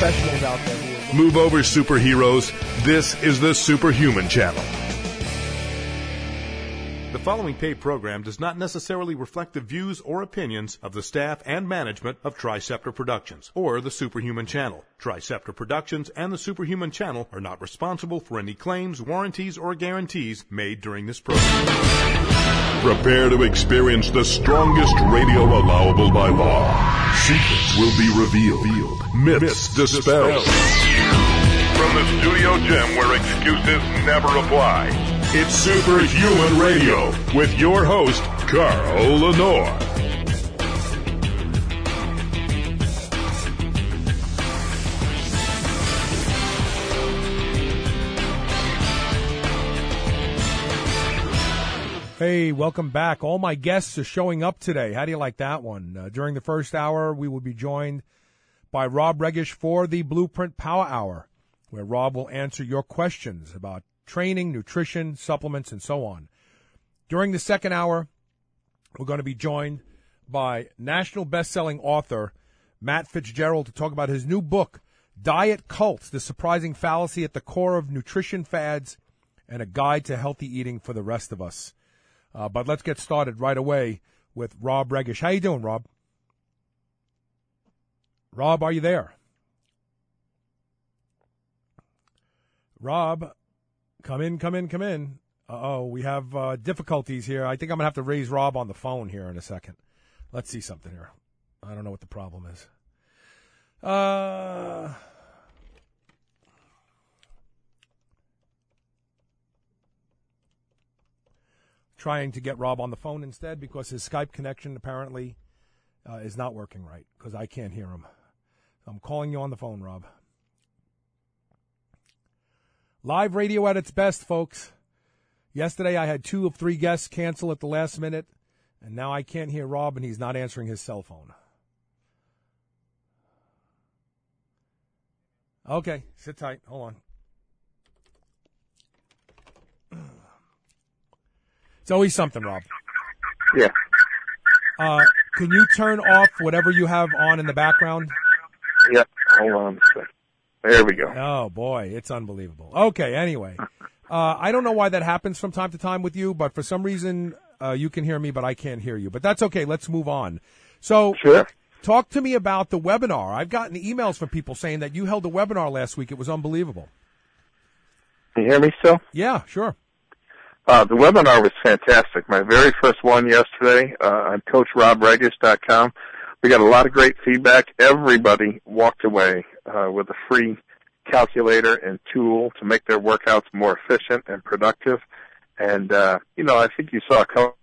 professionals out there who are... Move over, superheroes. This is the Superhuman Channel. The following paid program does not necessarily reflect the views or opinions of the staff and management of Triceptor Productions or the Superhuman Channel. Triceptor Productions and the Superhuman Channel are not responsible for any claims, warranties, or guarantees made during this program. Prepare to experience the strongest radio allowable by law. Secrets will be revealed. Myths dispelled. From the studio gym where excuses never apply. It's Superhuman Radio with your host, Carl Lenore. Hey, welcome back. All my guests are showing up today. How do you like that one? During the first hour, we will be joined by Rob Regish for the Blueprint Power Hour, where Rob will answer your questions about training, nutrition, supplements, and so on. During the second hour, we're going to be joined by national best-selling author Matt Fitzgerald to talk about his new book, Diet Cults, The Surprising Fallacy at the Core of Nutrition Fads and a Guide to Healthy Eating for the Rest of Us. But let's get started right away with Rob Regish. How you doing, Rob? Rob, are you there? Rob, come in. Uh-oh, we have difficulties here. I think I'm going to have to raise Rob on the phone here in a second. Let's see something here. I don't know what the problem is. Trying to get Rob on the phone instead because his Skype connection apparently is not working right because I can't hear him. So I'm calling you on the phone, Rob. Live radio at its best, folks. Yesterday I had 2 of 3 guests cancel at the last minute, and now I can't hear Rob, and he's not answering his cell phone. Okay, sit tight. Hold on. It's always something, Rob. Yeah. Can you turn off whatever you have on in the background? Yep. Hold on a second. There we go. Oh, boy, it's unbelievable. Okay, anyway. I don't know why that happens from time to time with you, but for some reason you can hear me, but I can't hear you. But that's okay. Let's move on. So Sure. Talk to me about the webinar. I've gotten emails from people saying that you held a webinar last week. It was unbelievable. Can you hear me still? Yeah, sure. The webinar was fantastic. My very first one yesterday on CoachRobRegish.com. We got a lot of great feedback. Everybody walked away with a free calculator and tool to make their workouts more efficient and productive. And, I think you saw a couple.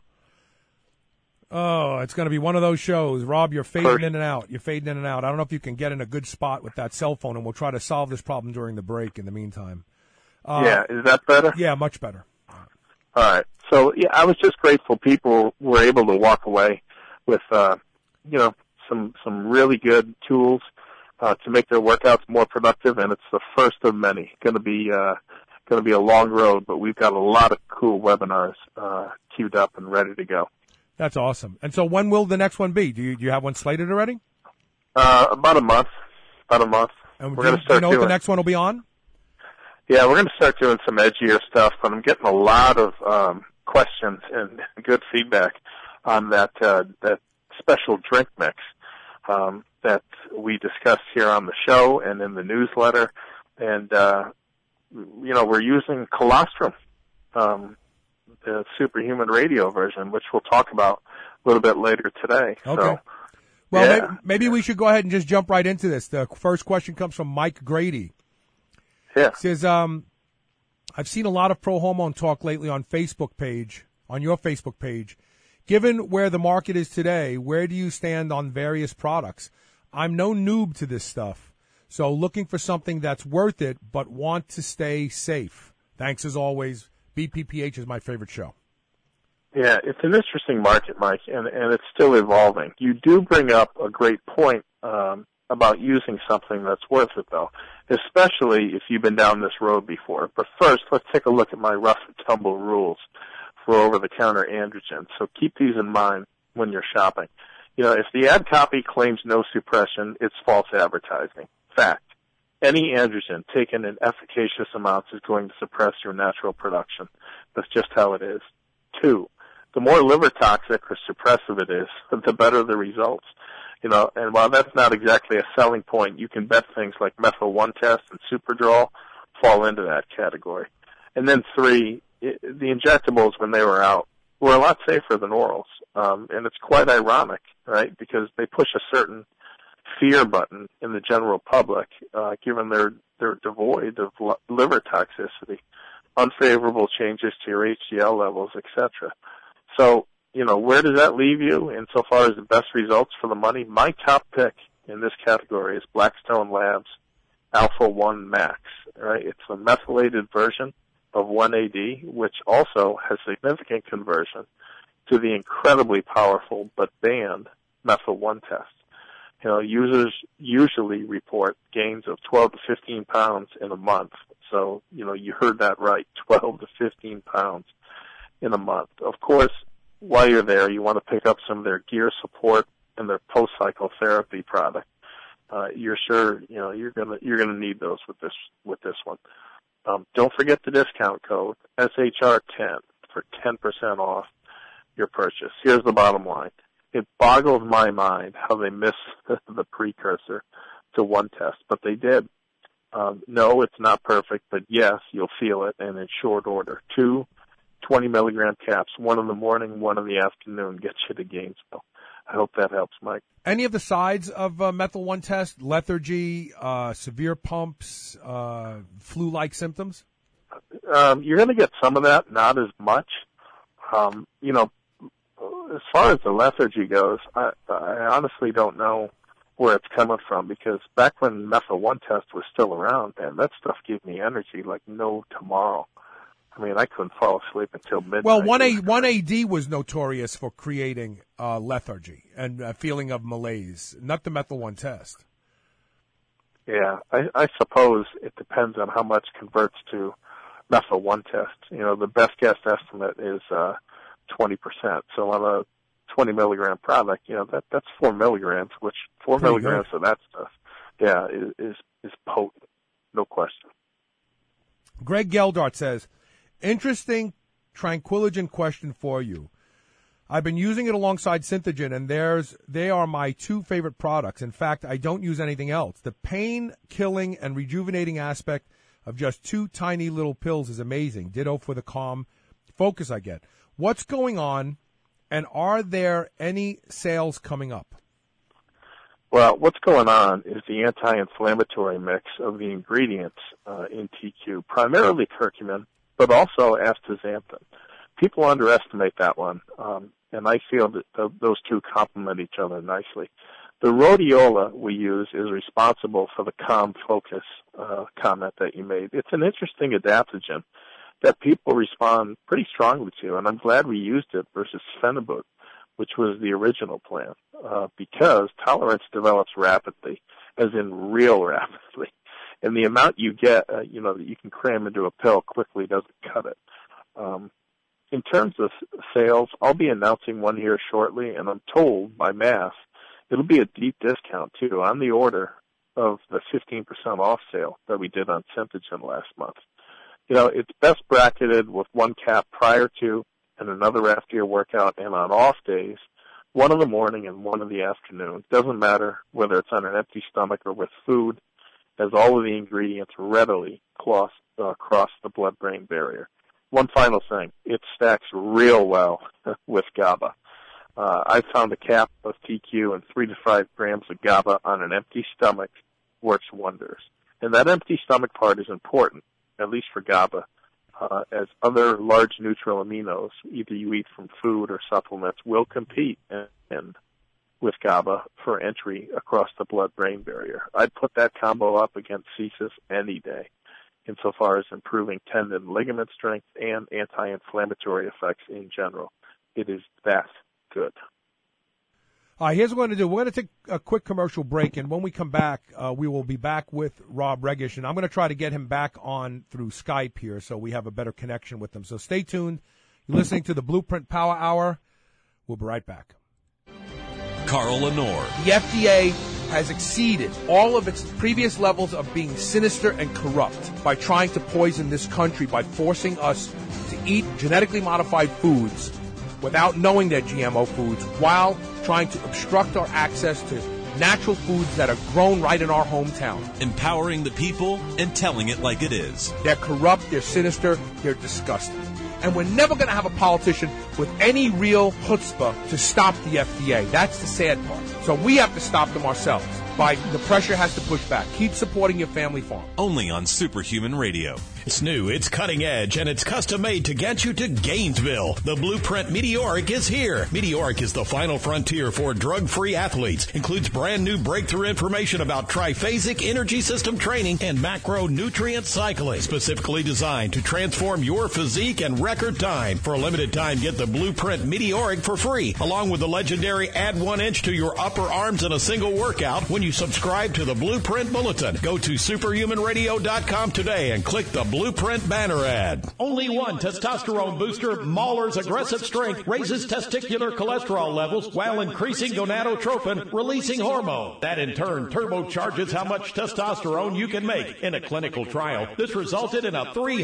Oh, it's going to be one of those shows. Rob, you're fading in and out. I don't know if you can get in a good spot with that cell phone, and we'll try to solve this problem during the break in the meantime. Yeah, is that better? Yeah, much better. All right. So, yeah, I was just grateful people were able to walk away with, some really good tools to make their workouts more productive, and it's the first of many. Going to be a long road, but we've got a lot of cool webinars queued up and ready to go. That's awesome. And so, when will the next one be? Do you have one slated already? About a month. And we're going to start. Do you know what the next one will be on? Yeah, we're going to start doing some edgier stuff, but I'm getting a lot of questions and good feedback on that special drink mix that we discussed here on the show and in the newsletter. And, we're using colostrum, the Superhuman Radio version, which we'll talk about a little bit later today. Okay. So, well, yeah. maybe we should go ahead and just jump right into this. The first question comes from Mike Grady. Yeah. Says, I've seen a lot of pro-hormone talk lately on your Facebook page. Given where the market is today, where do you stand on various products? I'm no noob to this stuff, so looking for something that's worth it but want to stay safe. Thanks as always. BPPH is my favorite show. Yeah, it's an interesting market, Mike, and it's still evolving. You do bring up a great point about using something that's worth it, though, especially if you've been down this road before. But first, let's take a look at my rough and tumble rules for over-the-counter androgens. So keep these in mind when you're shopping. If the ad copy claims no suppression, it's false advertising. Fact. Any androgen taken in efficacious amounts is going to suppress your natural production. That's just how it is. 2, the more liver toxic or suppressive it is, the better the results. And while that's not exactly a selling point, you can bet things like Methyl 1 test and Superdrol fall into that category. And then 3, the injectables when they were out were a lot safer than orals. And it's quite ironic, right? Because they push a certain fear button in the general public, given they're devoid of liver toxicity, unfavorable changes to your HDL levels, etc. So, where does that leave you insofar as the best results for the money? My top pick in this category is Blackstone Labs Alpha 1 Max, right? It's a methylated version of 1AD, which also has significant conversion to the incredibly powerful but banned Methyl 1 test. Users usually report gains of 12 to 15 pounds in a month. So, you heard that right, 12 to 15 pounds in a month. Of course, while you're there, you want to pick up some of their gear support and their post-cycle therapy product. You're sure, you're gonna need those with this one. Don't forget the discount code, SHR10, for 10% off your purchase. Here's the bottom line. It boggles my mind how they missed the precursor to 1 test, but they did. No, it's not perfect, but yes, you'll feel it, and in short order. 2 20-milligram caps, one in the morning, one in the afternoon, gets you to Gainesville. I hope that helps, Mike. Any of the sides of Methyl 1 test, lethargy, severe pumps, flu-like symptoms? You're going to get some of that, not as much. As far as the lethargy goes, I honestly don't know where it's coming from, because back when Methyl 1 test was still around, man, that stuff gave me energy like no tomorrow. I mean, I couldn't fall asleep until midnight. Well, 1AD was notorious for creating lethargy and a feeling of malaise, not the Methyl 1 test. Yeah, I suppose it depends on how much converts to Methyl 1 test. The best guess estimate is 20%. So on a 20-milligram product, that's 4 milligrams, which 4 Pretty milligrams good. of that stuff, yeah, is potent, no question. Greg Geldart says, interesting Tranquillogen question for you. I've been using it alongside Synthogen, and they are my 2 favorite products. In fact, I don't use anything else. The pain-killing and rejuvenating aspect of just 2 tiny little pills is amazing. Ditto for the calm focus I get. What's going on, and are there any sales coming up? Well, what's going on is the anti-inflammatory mix of the ingredients in TQ, primarily curcumin, but also astaxanthin. People underestimate that one, and I feel that those 2 complement each other nicely. The rhodiola we use is responsible for the calm focus comment that you made. It's an interesting adaptogen that people respond pretty strongly to, and I'm glad we used it versus Phenibut, which was the original plan, because tolerance develops rapidly, as in real rapidly. And the amount you get, that you can cram into a pill quickly doesn't cut it. In terms of sales, I'll be announcing one here shortly, and I'm told by Mass it'll be a deep discount, too, on the order of the 15% off sale that we did on Synthogen last month. It's best bracketed with 1 cap prior to and another after your workout, and on off days, 1 in the morning and 1 in the afternoon. Doesn't matter whether it's on an empty stomach or with food, as all of the ingredients readily cross the blood-brain barrier. One final thing, it stacks real well with GABA. I found a cap of TQ and 3 to 5 grams of GABA on an empty stomach works wonders. And that empty stomach part is important, at least for GABA, as other large neutral aminos, either you eat from food or supplements, will compete with GABA for entry across the blood-brain barrier. I'd put that combo up against CSIS any day, insofar as improving tendon ligament strength and anti-inflammatory effects in general. It is that good. Here's what we're going to do. We're going to take a quick commercial break, and when we come back, we will be back with Rob Regish, and I'm going to try to get him back on through Skype here so we have a better connection with him. So stay tuned. You're listening to the Blueprint Power Hour. We'll be right back. Carl Lenore. The FDA has exceeded all of its previous levels of being sinister and corrupt by trying to poison this country by forcing us to eat genetically modified foods without knowing they're GMO foods, while trying to obstruct our access to natural foods that are grown right in our hometown. Empowering the people and telling it like it is. They're corrupt, they're sinister, they're disgusting. And we're never going to have a politician with any real chutzpah to stop the FDA. That's the sad part. So we have to stop them ourselves. The pressure has to push back. Keep supporting your family farm. Only on Superhuman Radio. It's new, it's cutting edge, and it's custom made to get you to Gainesville. The Blueprint Meteoric is here. Meteoric is the final frontier for drug-free athletes. Includes brand new breakthrough information about triphasic energy system training and macronutrient cycling. Specifically designed to transform your physique in record time. For a limited time, get the Blueprint Meteoric for free, along with the legendary Add 1 Inch to Your Upper Arms in a Single Workout when you subscribe to the Blueprint Bulletin. Go to superhumanradio.com today and click the Blueprint banner ad. Only one testosterone booster, Mahler's Aggressive Strength, raises testicular cholesterol levels while increasing gonadotropin, releasing hormone. That in turn turbocharges how much testosterone you can make. In a clinical trial, this resulted in a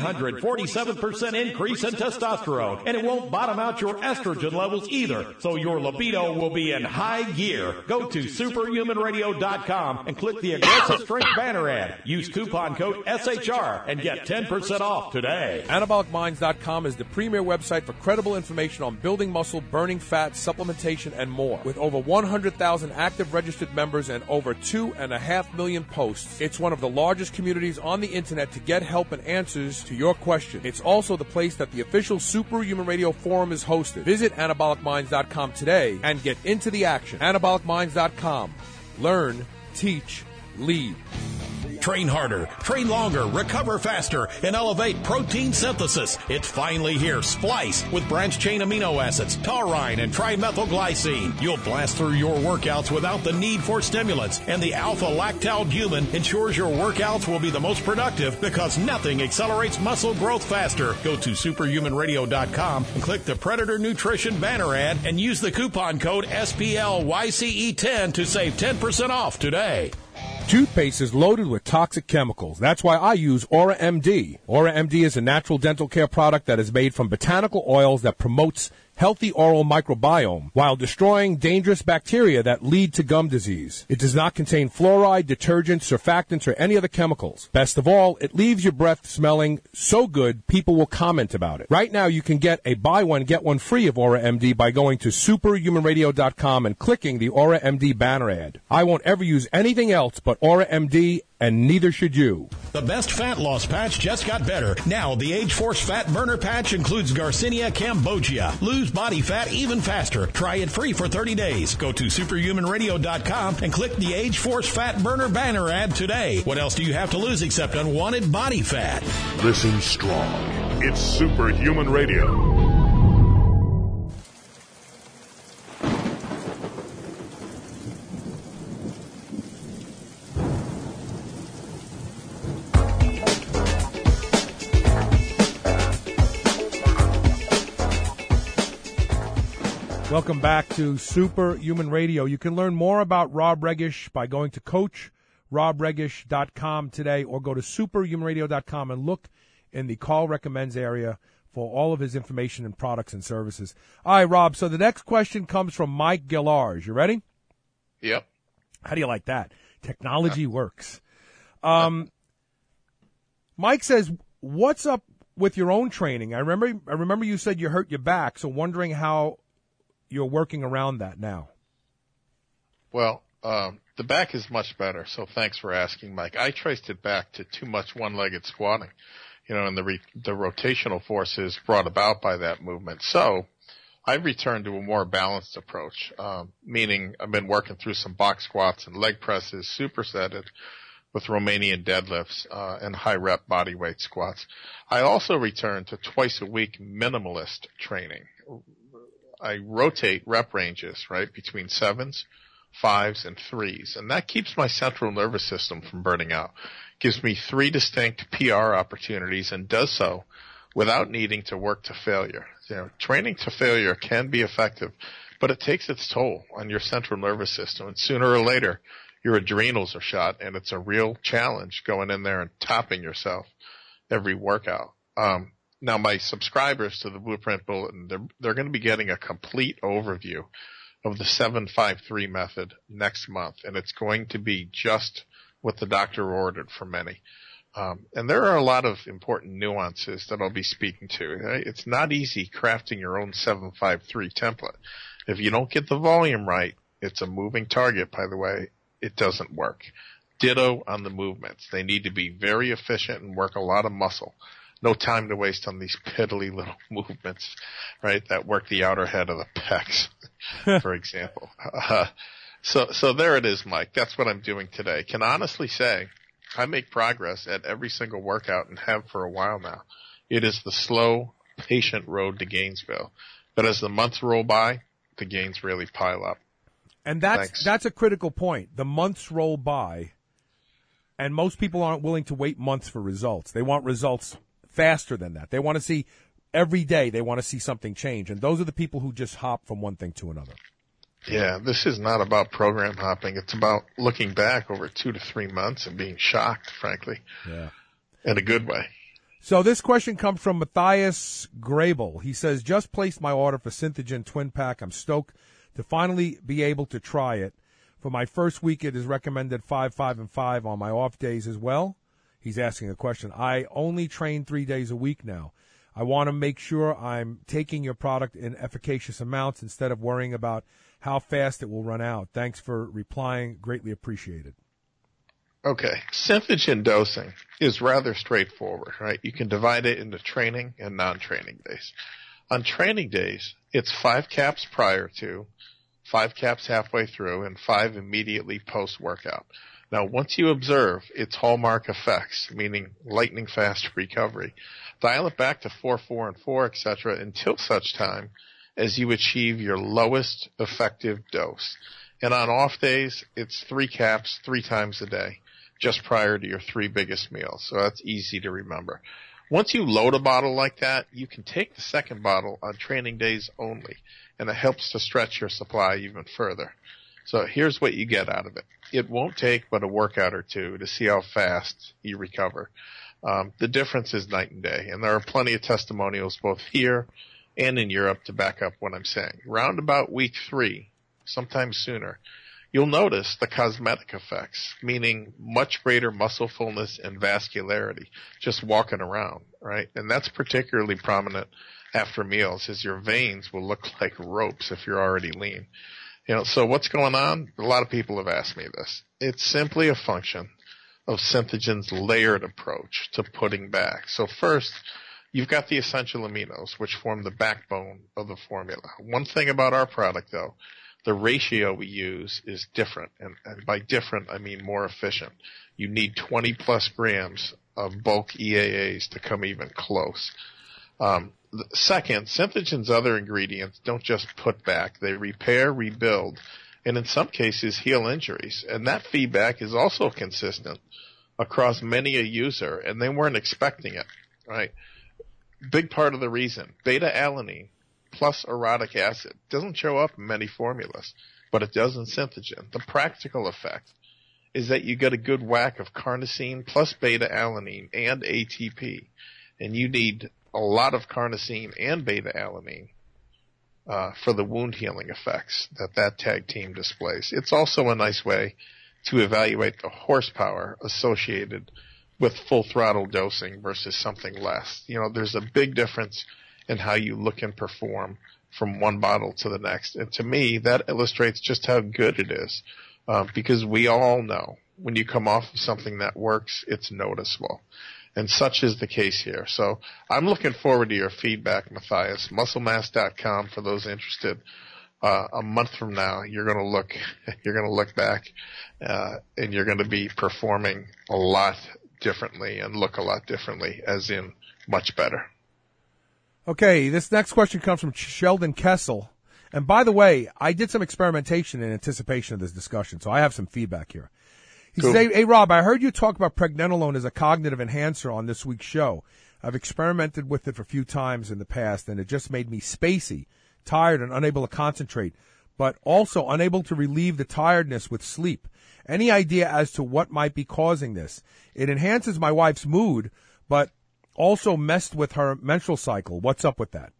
347% increase in testosterone, and it won't bottom out your estrogen levels either, so your libido will be in high gear. Go to superhumanradio.com and click the Aggressive Strength banner ad. Use coupon code SHR and get 10% off today. AnabolicMinds.com is the premier website for credible information on building muscle, burning fat, supplementation, and more. With over 100,000 active registered members and over 2.5 million posts, it's one of the largest communities on the internet to get help and answers to your questions. It's also the place that the official Superhuman Radio forum is hosted. Visit AnabolicMinds.com today and get into the action. AnabolicMinds.com. Learn, teach, lead. Train harder, train longer, recover faster, and elevate protein synthesis. It's finally here. Splice with branched-chain amino acids, taurine, and trimethylglycine. You'll blast through your workouts without the need for stimulants. And the alpha-lactalbumin ensures your workouts will be the most productive because nothing accelerates muscle growth faster. Go to superhumanradio.com and click the Predator Nutrition banner ad and use the coupon code SPLYCE10 to save 10% off today. Toothpaste is loaded with toxic chemicals. That's why I use Aura MD. Aura MD is a natural dental care product that is made from botanical oils that promotes healthy oral microbiome while destroying dangerous bacteria that lead to gum disease. It does not contain fluoride, detergents, surfactants, or any other chemicals. Best of all, it leaves your breath smelling so good people will comment about it. Right now, you can get a buy one, get one free of Aura MD by going to superhumanradio.com and clicking the Aura MD banner ad. I won't ever use anything else but Aura MD, and neither should you. The best fat loss patch just got better. Now, the Age Force Fat Burner Patch includes Garcinia cambogia. Lose body fat even faster. Try it free for 30 days. Go to superhumanradio.com and click the Age Force Fat Burner banner ad today. What else do you have to lose except unwanted body fat? Listen strong. It's Superhuman Radio. Welcome back to Superhuman Radio. You can learn more about Rob Regish by going to CoachRobRegish.com today or go to superhumanradio.com and look in the Call Recommends area for all of his information and products and services. All right, Rob, so the next question comes from Mike Gillars. You ready? Yep. How do you like that? Technology works. Mike says, what's up with your own training? I remember you said you hurt your back, so wondering how you're working around that now. Well, the back is much better, so thanks for asking, Mike. I traced it back to too much one-legged squatting, and the rotational forces brought about by that movement. So I returned to a more balanced approach, meaning I've been working through some box squats and leg presses, supersetted with Romanian deadlifts and high-rep bodyweight squats. I also returned to twice-a-week minimalist training. I rotate rep ranges, right, between 7s, 5s, and 3s. And that keeps my central nervous system from burning out. Gives me 3 distinct PR opportunities and does so without needing to work to failure. Training to failure can be effective, but it takes its toll on your central nervous system. And sooner or later, your adrenals are shot, and it's a real challenge going in there and topping yourself every workout. Now, my subscribers to the Blueprint Bulletin, they're going to be getting a complete overview of the 753 method next month, and it's going to be just what the doctor ordered for many. And there are a lot of important nuances that I'll be speaking to. Right? It's not easy crafting your own 753 template. If you don't get the volume right, it's a moving target, by the way. It doesn't work. Ditto on the movements. They need to be very efficient and work a lot of muscle. No time to waste on these piddly little movements, right, that work the outer head of the pecs, for example. So there it is, Mike. That's what I'm doing today. Can honestly say I make progress at every single workout and have for a while now. It is the slow, patient road to Gainesville. But as the months roll by, the gains really pile up. And that's a critical point. The months roll by, and most people aren't willing to wait months for results. They want results faster than that. They want to see every day. They want to see something change. And those are the people who just hop from one thing to another. Yeah, this is not about program hopping. It's about looking back over 2 to 3 months and being shocked, frankly. Yeah. In a good way. So this question comes from Matthias Grable. He says, just placed my order for Synthogen Twin Pack. I'm stoked to finally be able to try it. For my first week, it is recommended 5, 5, and 5 on my off days as well. He's asking a question. I only train 3 days a week now. I want to make sure I'm taking your product in efficacious amounts instead of worrying about how fast it will run out. Thanks for replying. Greatly appreciated. Okay. Synthogen dosing is rather straightforward, right? You can divide it into training and non-training days. On training days, it's 5 caps prior to, 5 caps halfway through, and 5 immediately post-workout. Now, once you observe its hallmark effects, meaning lightning fast recovery, dial it back to 4, 4, and 4, etc., until such time as you achieve your lowest effective dose. And on off days, it's 3 caps 3 times a day, just prior to your 3 biggest meals. So that's easy to remember. Once you load a bottle like that, you can take the second bottle on training days only, and it helps to stretch your supply even further. So here's what you get out of it. It won't take but a workout or two to see how fast you recover. The difference is night and day, and there are plenty of testimonials both here and in Europe to back up what I'm saying. Round about week 3, sometimes sooner, you'll notice the cosmetic effects, meaning much greater muscle fullness and vascularity just walking around, right? And that's particularly prominent after meals, as your veins will look like ropes if you're already lean. So what's going on? A lot of people have asked me this. It's simply a function of Synthogen's layered approach to putting back. So first, you've got the essential aminos, which form the backbone of the formula. One thing about our product, though, the ratio we use is different. And by different, I mean more efficient. You need 20 plus grams of bulk EAAs to come even close. Second, Synthogen's other ingredients don't just put back. They repair, rebuild, and in some cases heal injuries. And that feedback is also consistent across many a user, and they weren't expecting it, right? Big part of the reason, beta-alanine plus orotic acid doesn't show up in many formulas, but it does in Synthogen. The practical effect is that you get a good whack of carnosine plus beta-alanine and ATP, and you need a lot of carnosine and beta-alanine for the wound healing effects that tag team displays. It's also a nice way to evaluate the horsepower associated with full throttle dosing versus something less. There's a big difference in how you look and perform from one bottle to the next. And to me, that illustrates just how good it is, because we all know when you come off of something that works, it's noticeable. And such is the case here. So I'm looking forward to your feedback, Matthias. MuscleMass.com for those interested. A month from now, you're going to look back, and you're going to be performing a lot differently and look a lot differently, as in much better. Okay, this next question comes from Sheldon Kessel. And by the way, I did some experimentation in anticipation of this discussion, so I have some feedback here. He Cool. says, hey, Rob, I heard you talk about pregnenolone as a cognitive enhancer on this week's show. I've experimented with it a few times in the past, and it just made me spacey, tired, and unable to concentrate, but also unable to relieve the tiredness with sleep. Any idea as to what might be causing this? It enhances my wife's mood, but also messed with her menstrual cycle. What's up with that?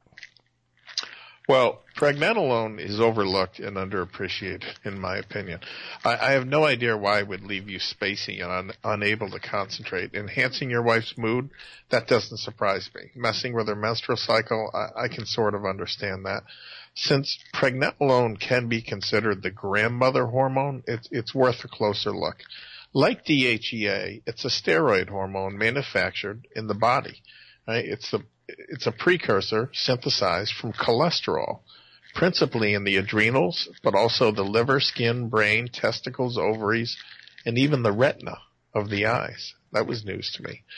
Well, pregnenolone is overlooked and underappreciated, in my opinion. I have no idea why it would leave you spacey and unable to concentrate. Enhancing your wife's mood, that doesn't surprise me. Messing with her menstrual cycle, I can sort of understand that. Since pregnenolone can be considered the grandmother hormone, it's worth a closer look. Like DHEA, it's a steroid hormone manufactured in the body. Right? It's a precursor synthesized from cholesterol, principally in the adrenals, but also the liver, skin, brain, testicles, ovaries, and even the retina of the eyes. That was news to me.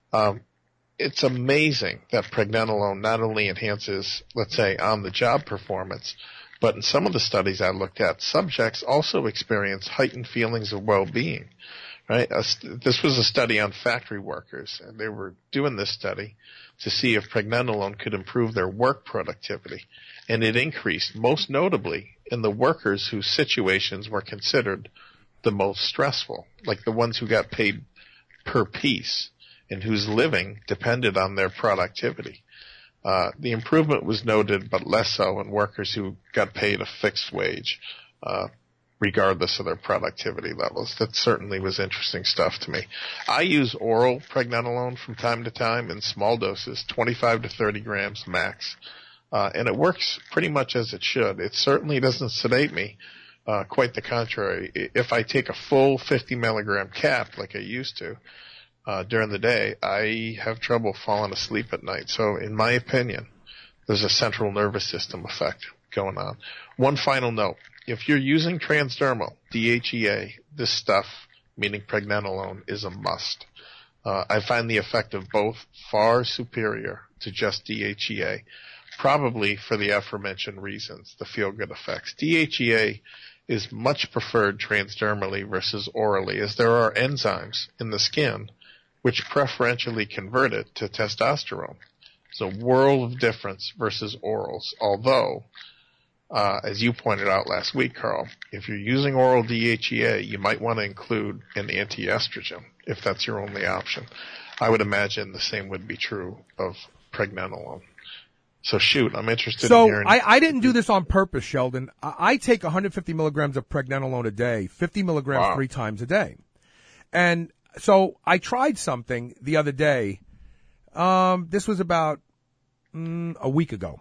It's amazing that pregnenolone not only enhances, let's say, on-the-job performance, but in some of the studies I looked at, subjects also experience heightened feelings of well-being. Right? This was a study on factory workers, and they were doing this study to see if pregnenolone could improve their work productivity. And it increased, most notably, in the workers whose situations were considered the most stressful, like the ones who got paid per piece and whose living depended on their productivity. The improvement was noted, but less so in workers who got paid a fixed wage, regardless of their productivity levels. That certainly was interesting stuff to me. I use oral pregnenolone from time to time in small doses, 25 to 30 grams max, and it works pretty much as it should. It certainly doesn't sedate me. Quite the contrary. If I take a full 50 milligram cap like I used to during the day, I have trouble falling asleep at night. So in my opinion, there's a central nervous system effect going on. One final note. If you're using transdermal, DHEA, this stuff, meaning pregnenolone, is a must. I find the effect of both far superior to just DHEA, probably for the aforementioned reasons, the feel-good effects. DHEA is much preferred transdermally versus orally, as there are enzymes in the skin which preferentially convert it to testosterone. It's a world of difference versus orals, although as you pointed out last week, Carl, if you're using oral DHEA, you might want to include an anti-estrogen if that's your only option. I would imagine the same would be true of pregnenolone. So shoot, I'm interested in hearing. So I didn't do this on purpose, Sheldon. I take 150 milligrams of pregnenolone a day, 50 milligrams 3 times a day. And so I tried something the other day. This was about a week ago.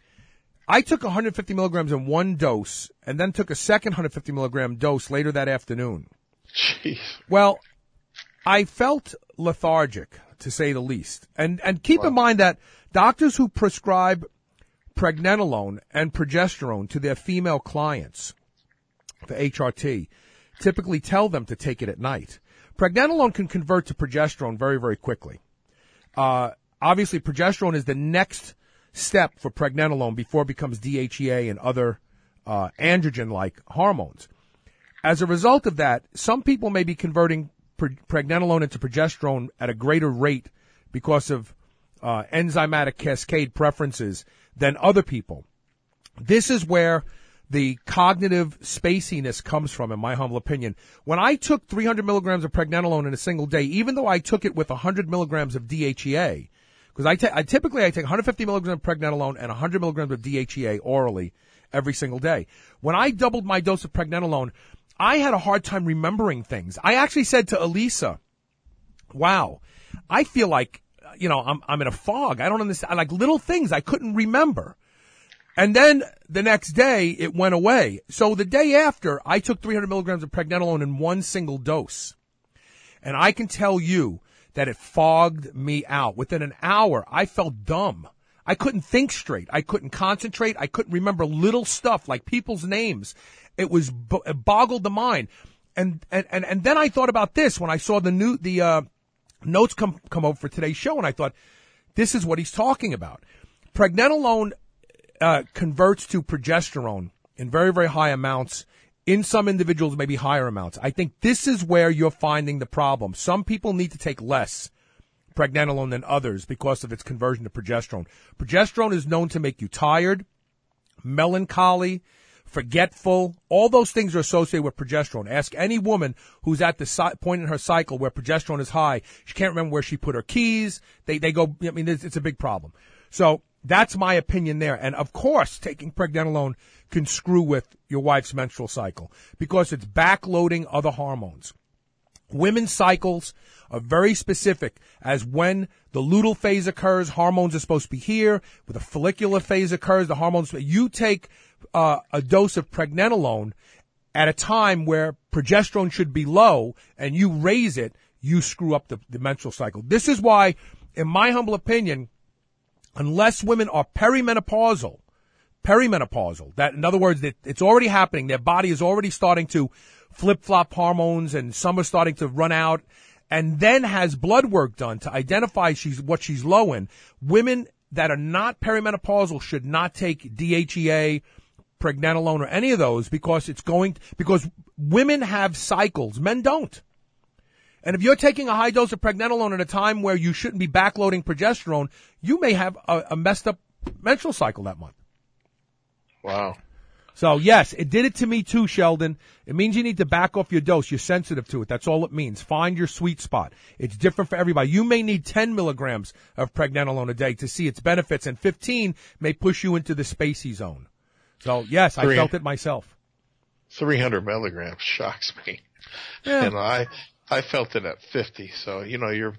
I took 150 milligrams in one dose and then took a second 150 milligram dose later that afternoon. Jeez. Well, I felt lethargic, to say the least. And keep in mind that doctors who prescribe pregnenolone and progesterone to their female clients for HRT typically tell them to take it at night. Pregnenolone can convert to progesterone very, very quickly. Obviously, progesterone is the next step for pregnenolone before it becomes DHEA and other androgen-like hormones. As a result of that, some people may be converting pregnenolone into progesterone at a greater rate because of enzymatic cascade preferences than other people. This is where the cognitive spaciness comes from, in my humble opinion. When I took 300 milligrams of pregnenolone in a single day, even though I took it with 100 milligrams of DHEA, because I typically take 150 milligrams of pregnenolone and 100 milligrams of DHEA orally every single day. When I doubled my dose of pregnenolone, I had a hard time remembering things. I actually said to Elisa, wow, I feel like, I'm in a fog. I don't understand. Like little things I couldn't remember. And then the next day it went away. So the day after, I took 300 milligrams of pregnenolone in one single dose. And I can tell you that it fogged me out. Within an hour, I felt dumb. I couldn't think straight. I couldn't concentrate. I couldn't remember little stuff like people's names. It boggled the mind. And then I thought about this when I saw the notes come over for today's show, and I thought, this is what he's talking about. Pregnenolone converts to progesterone in very, very high amounts. In some individuals, maybe higher amounts. I think this is where you're finding the problem. Some people need to take less pregnenolone than others because of its conversion to progesterone. Progesterone is known to make you tired, melancholy, forgetful. All those things are associated with progesterone. Ask any woman who's at the point in her cycle where progesterone is high. She can't remember where she put her keys. They go, I mean, it's a big problem. So that's my opinion there. And of course, taking pregnenolone can screw with your wife's menstrual cycle because it's backloading other hormones. Women's cycles are very specific as when the luteal phase occurs, hormones are supposed to be here. When the follicular phase occurs, the hormones, you take a dose of pregnenolone at a time where progesterone should be low and you raise it, you screw up the menstrual cycle. This is why, in my humble opinion, unless women are perimenopausal, that in other words, that it's already happening, their body is already starting to flip-flop hormones and some are starting to run out, and then has blood work done to identify what she's low in. Women that are not perimenopausal should not take DHEA, pregnenolone, or any of those because women have cycles, men don't. And if you're taking a high dose of pregnenolone at a time where you shouldn't be backloading progesterone, you may have a messed up menstrual cycle that month. Wow. So, yes, it did it to me too, Sheldon. It means you need to back off your dose. You're sensitive to it. That's all it means. Find your sweet spot. It's different for everybody. You may need 10 milligrams of pregnenolone a day to see its benefits, and 15 may push you into the spacey zone. So, yes, I felt it myself. 300 milligrams shocks me. Yeah. And I felt it at 50. So, you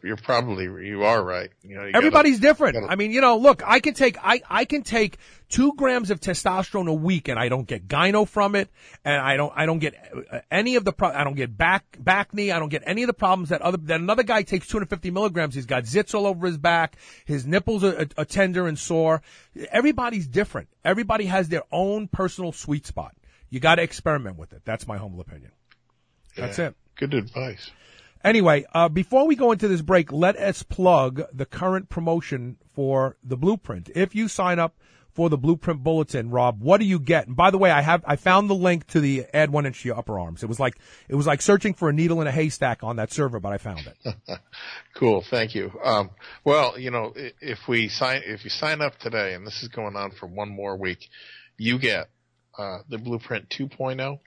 are right. Everybody's different. I mean, look, I can take 2 grams of testosterone a week and I don't get gyno from it. And I don't get any of I don't get back knee. I don't get any of the problems that another guy takes 250 milligrams. He's got zits all over his back. His nipples are tender and sore. Everybody's different. Everybody has their own personal sweet spot. You got to experiment with it. That's my humble opinion. That's it. Good advice. Anyway, before we go into this break, let us plug the current promotion for the Blueprint. If you sign up for the Blueprint Bulletin, Rob, what do you get? And by the way, I found the link to the Add 1 inch to your upper arms. It was like searching for a needle in a haystack on that server, but I found it. Cool, thank you. Well, if you sign up today, and this is going on for one more week, you get the Blueprint 2.0.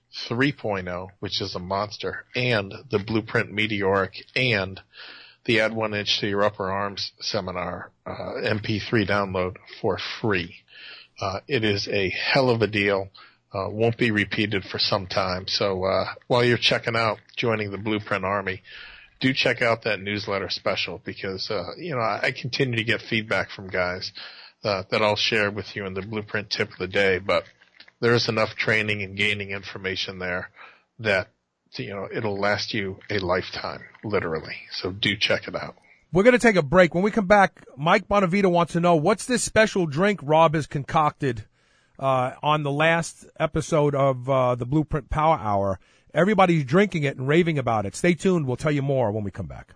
3.0, which is a monster, and the Blueprint Meteoric, and the Add 1 Inch to Your Upper Arms seminar, MP3 download for free. It is a hell of a deal. Won't be repeated for some time. So, while you're checking out joining the Blueprint Army, do check out that newsletter special because, I continue to get feedback from guys, that I'll share with you in the Blueprint tip of the day, but there's enough training and gaining information there that, it'll last you a lifetime, literally. So do check it out. We're going to take a break. When we come back, Mike Bonavita wants to know what's this special drink Rob has concocted on the last episode of the Blueprint Power Hour. Everybody's drinking it and raving about it. Stay tuned. We'll tell you more when we come back.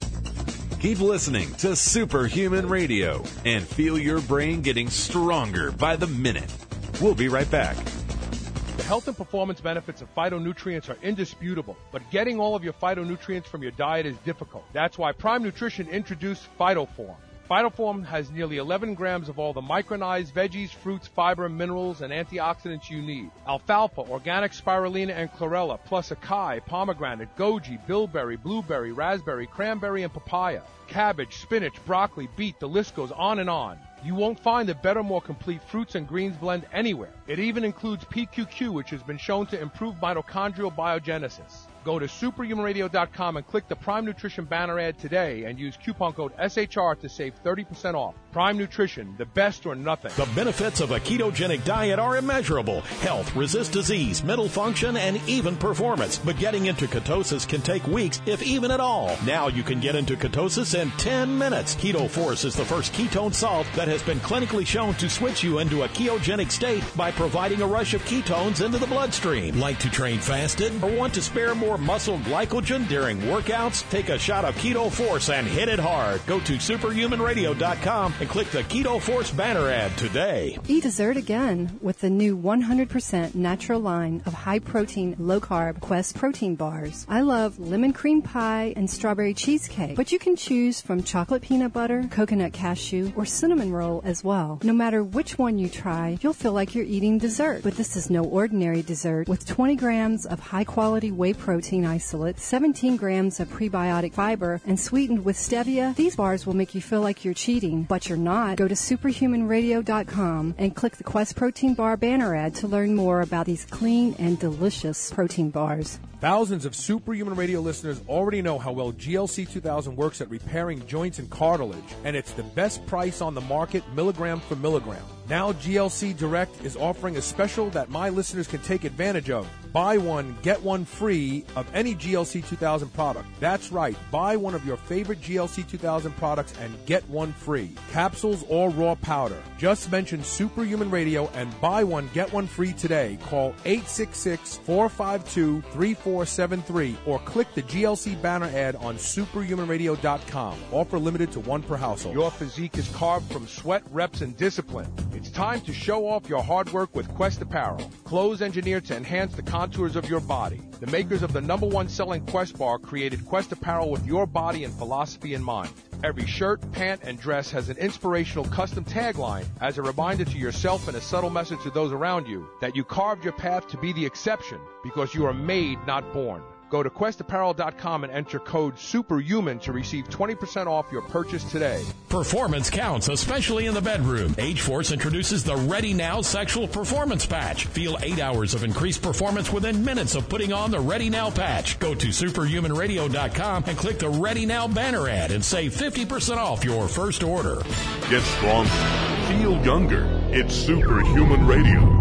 Keep listening to Superhuman Radio and feel your brain getting stronger by the minute. We'll be right back. The health and performance benefits of phytonutrients are indisputable, but getting all of your phytonutrients from your diet is difficult. That's why Prime Nutrition introduced PhytoForm. PhytoForm has nearly 11 grams of all the micronized veggies, fruits, fiber, minerals, and antioxidants you need. Alfalfa, organic spirulina, and chlorella, plus acai, pomegranate, goji, bilberry, blueberry, raspberry, cranberry, and papaya. Cabbage, spinach, broccoli, beet, the list goes on and on. You won't find a better, more complete fruits and greens blend anywhere. It even includes PQQ, which has been shown to improve mitochondrial biogenesis. Go to superhumanradio.com and click the Prime Nutrition banner ad today and use coupon code SHR to save 30% off. Prime Nutrition, the best or nothing. The benefits of a ketogenic diet are immeasurable. Health, resist disease, mental function, and even performance. But getting into ketosis can take weeks, if even at all. Now you can get into ketosis in 10 minutes. Keto Force is the first ketone salt that has been clinically shown to switch you into a ketogenic state by providing a rush of ketones into the bloodstream. Like to train fasted or want to spare more more muscle glycogen during workouts? Take a shot of Keto Force and hit it hard. Go to superhumanradio.com and click the Keto Force banner ad today. Eat dessert again with the new 100% natural line of high-protein, low-carb Quest protein bars. I love lemon cream pie and strawberry cheesecake, but you can choose from chocolate peanut butter, coconut cashew, or cinnamon roll as well. No matter which one you try, you'll feel like you're eating dessert. But this is no ordinary dessert. With 20 grams of high-quality whey protein isolate, 17 grams of prebiotic fiber, and sweetened with stevia, these bars will make you feel like you're cheating, but you're not. Go to superhumanradio.com and click the Quest Protein Bar banner ad to learn more about these clean and delicious protein bars. Thousands of Superhuman Radio listeners already know how well GLC 2000 works at repairing joints and cartilage, and it's the best price on the market, milligram for milligram. Now GLC Direct is offering a special that my listeners can take advantage of. Buy one, get one free of any GLC 2000 product. That's right. Buy one of your favorite GLC 2000 products and get one free. Capsules or raw powder. Just mention Superhuman Radio and buy one, get one free today. Call 866-452-3473 or click the GLC banner ad on superhumanradio.com. Offer limited to one per household. Your physique is carved from sweat, reps, and discipline. It's time to show off your hard work with Quest Apparel. Clothes engineered to enhance the contours of your body. The makers of the #1 selling Quest bar created Quest Apparel with your body and philosophy in mind. Every shirt, pant, and dress has an inspirational custom tagline as a reminder to yourself and a subtle message to those around you that you carved your path to be the exception because you are made, not born. Go to questapparel.com and enter code SUPERHUMAN to receive 20% off your purchase today. Performance counts, especially in the bedroom. Age-Force introduces the Ready Now Sexual Performance Patch. Feel 8 hours of increased performance within minutes of putting on the Ready Now patch. Go to superhumanradio.com and click the Ready Now banner ad and save 50% off your first order. Get stronger. Feel younger. It's Superhuman Radio.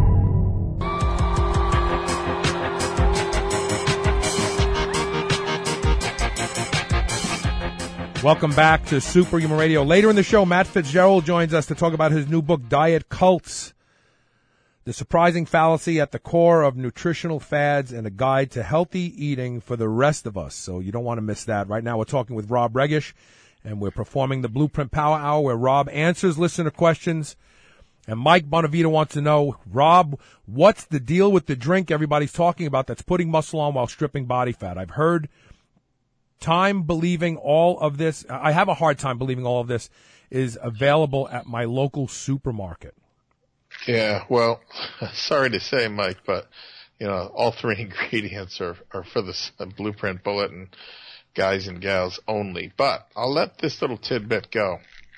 Welcome back to Superhuman Radio. Later in the show, Matt Fitzgerald joins us to talk about his new book, Diet Cults, the surprising fallacy at the core of nutritional fads and a guide to healthy eating for the rest of us. So you don't want to miss that. Right now we're talking with Rob Regish, and we're performing the Blueprint Power Hour where Rob answers listener questions. And Mike Bonavita wants to know, Rob, what's the deal with the drink everybody's talking about that's putting muscle on while stripping body fat? I've heard time believing all of this. I have a hard time believing all of this is available at my local supermarket. Yeah, well, sorry to say, Mike, but, you know, all three ingredients are for the Blueprint Bulletin guys and gals only. But I'll let this little tidbit go.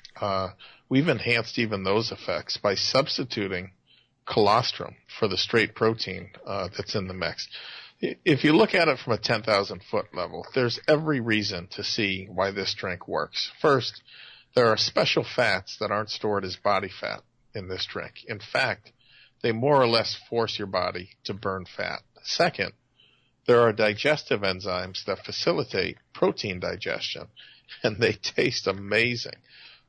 We've enhanced even those effects by substituting colostrum for the straight protein that's in the mix. If you look at it from a 10,000-foot level, there's every reason to see why this drink works. First, there are special fats that aren't stored as body fat in this drink. In fact, they more or less force your body to burn fat. Second, there are digestive enzymes that facilitate protein digestion, and they taste amazing.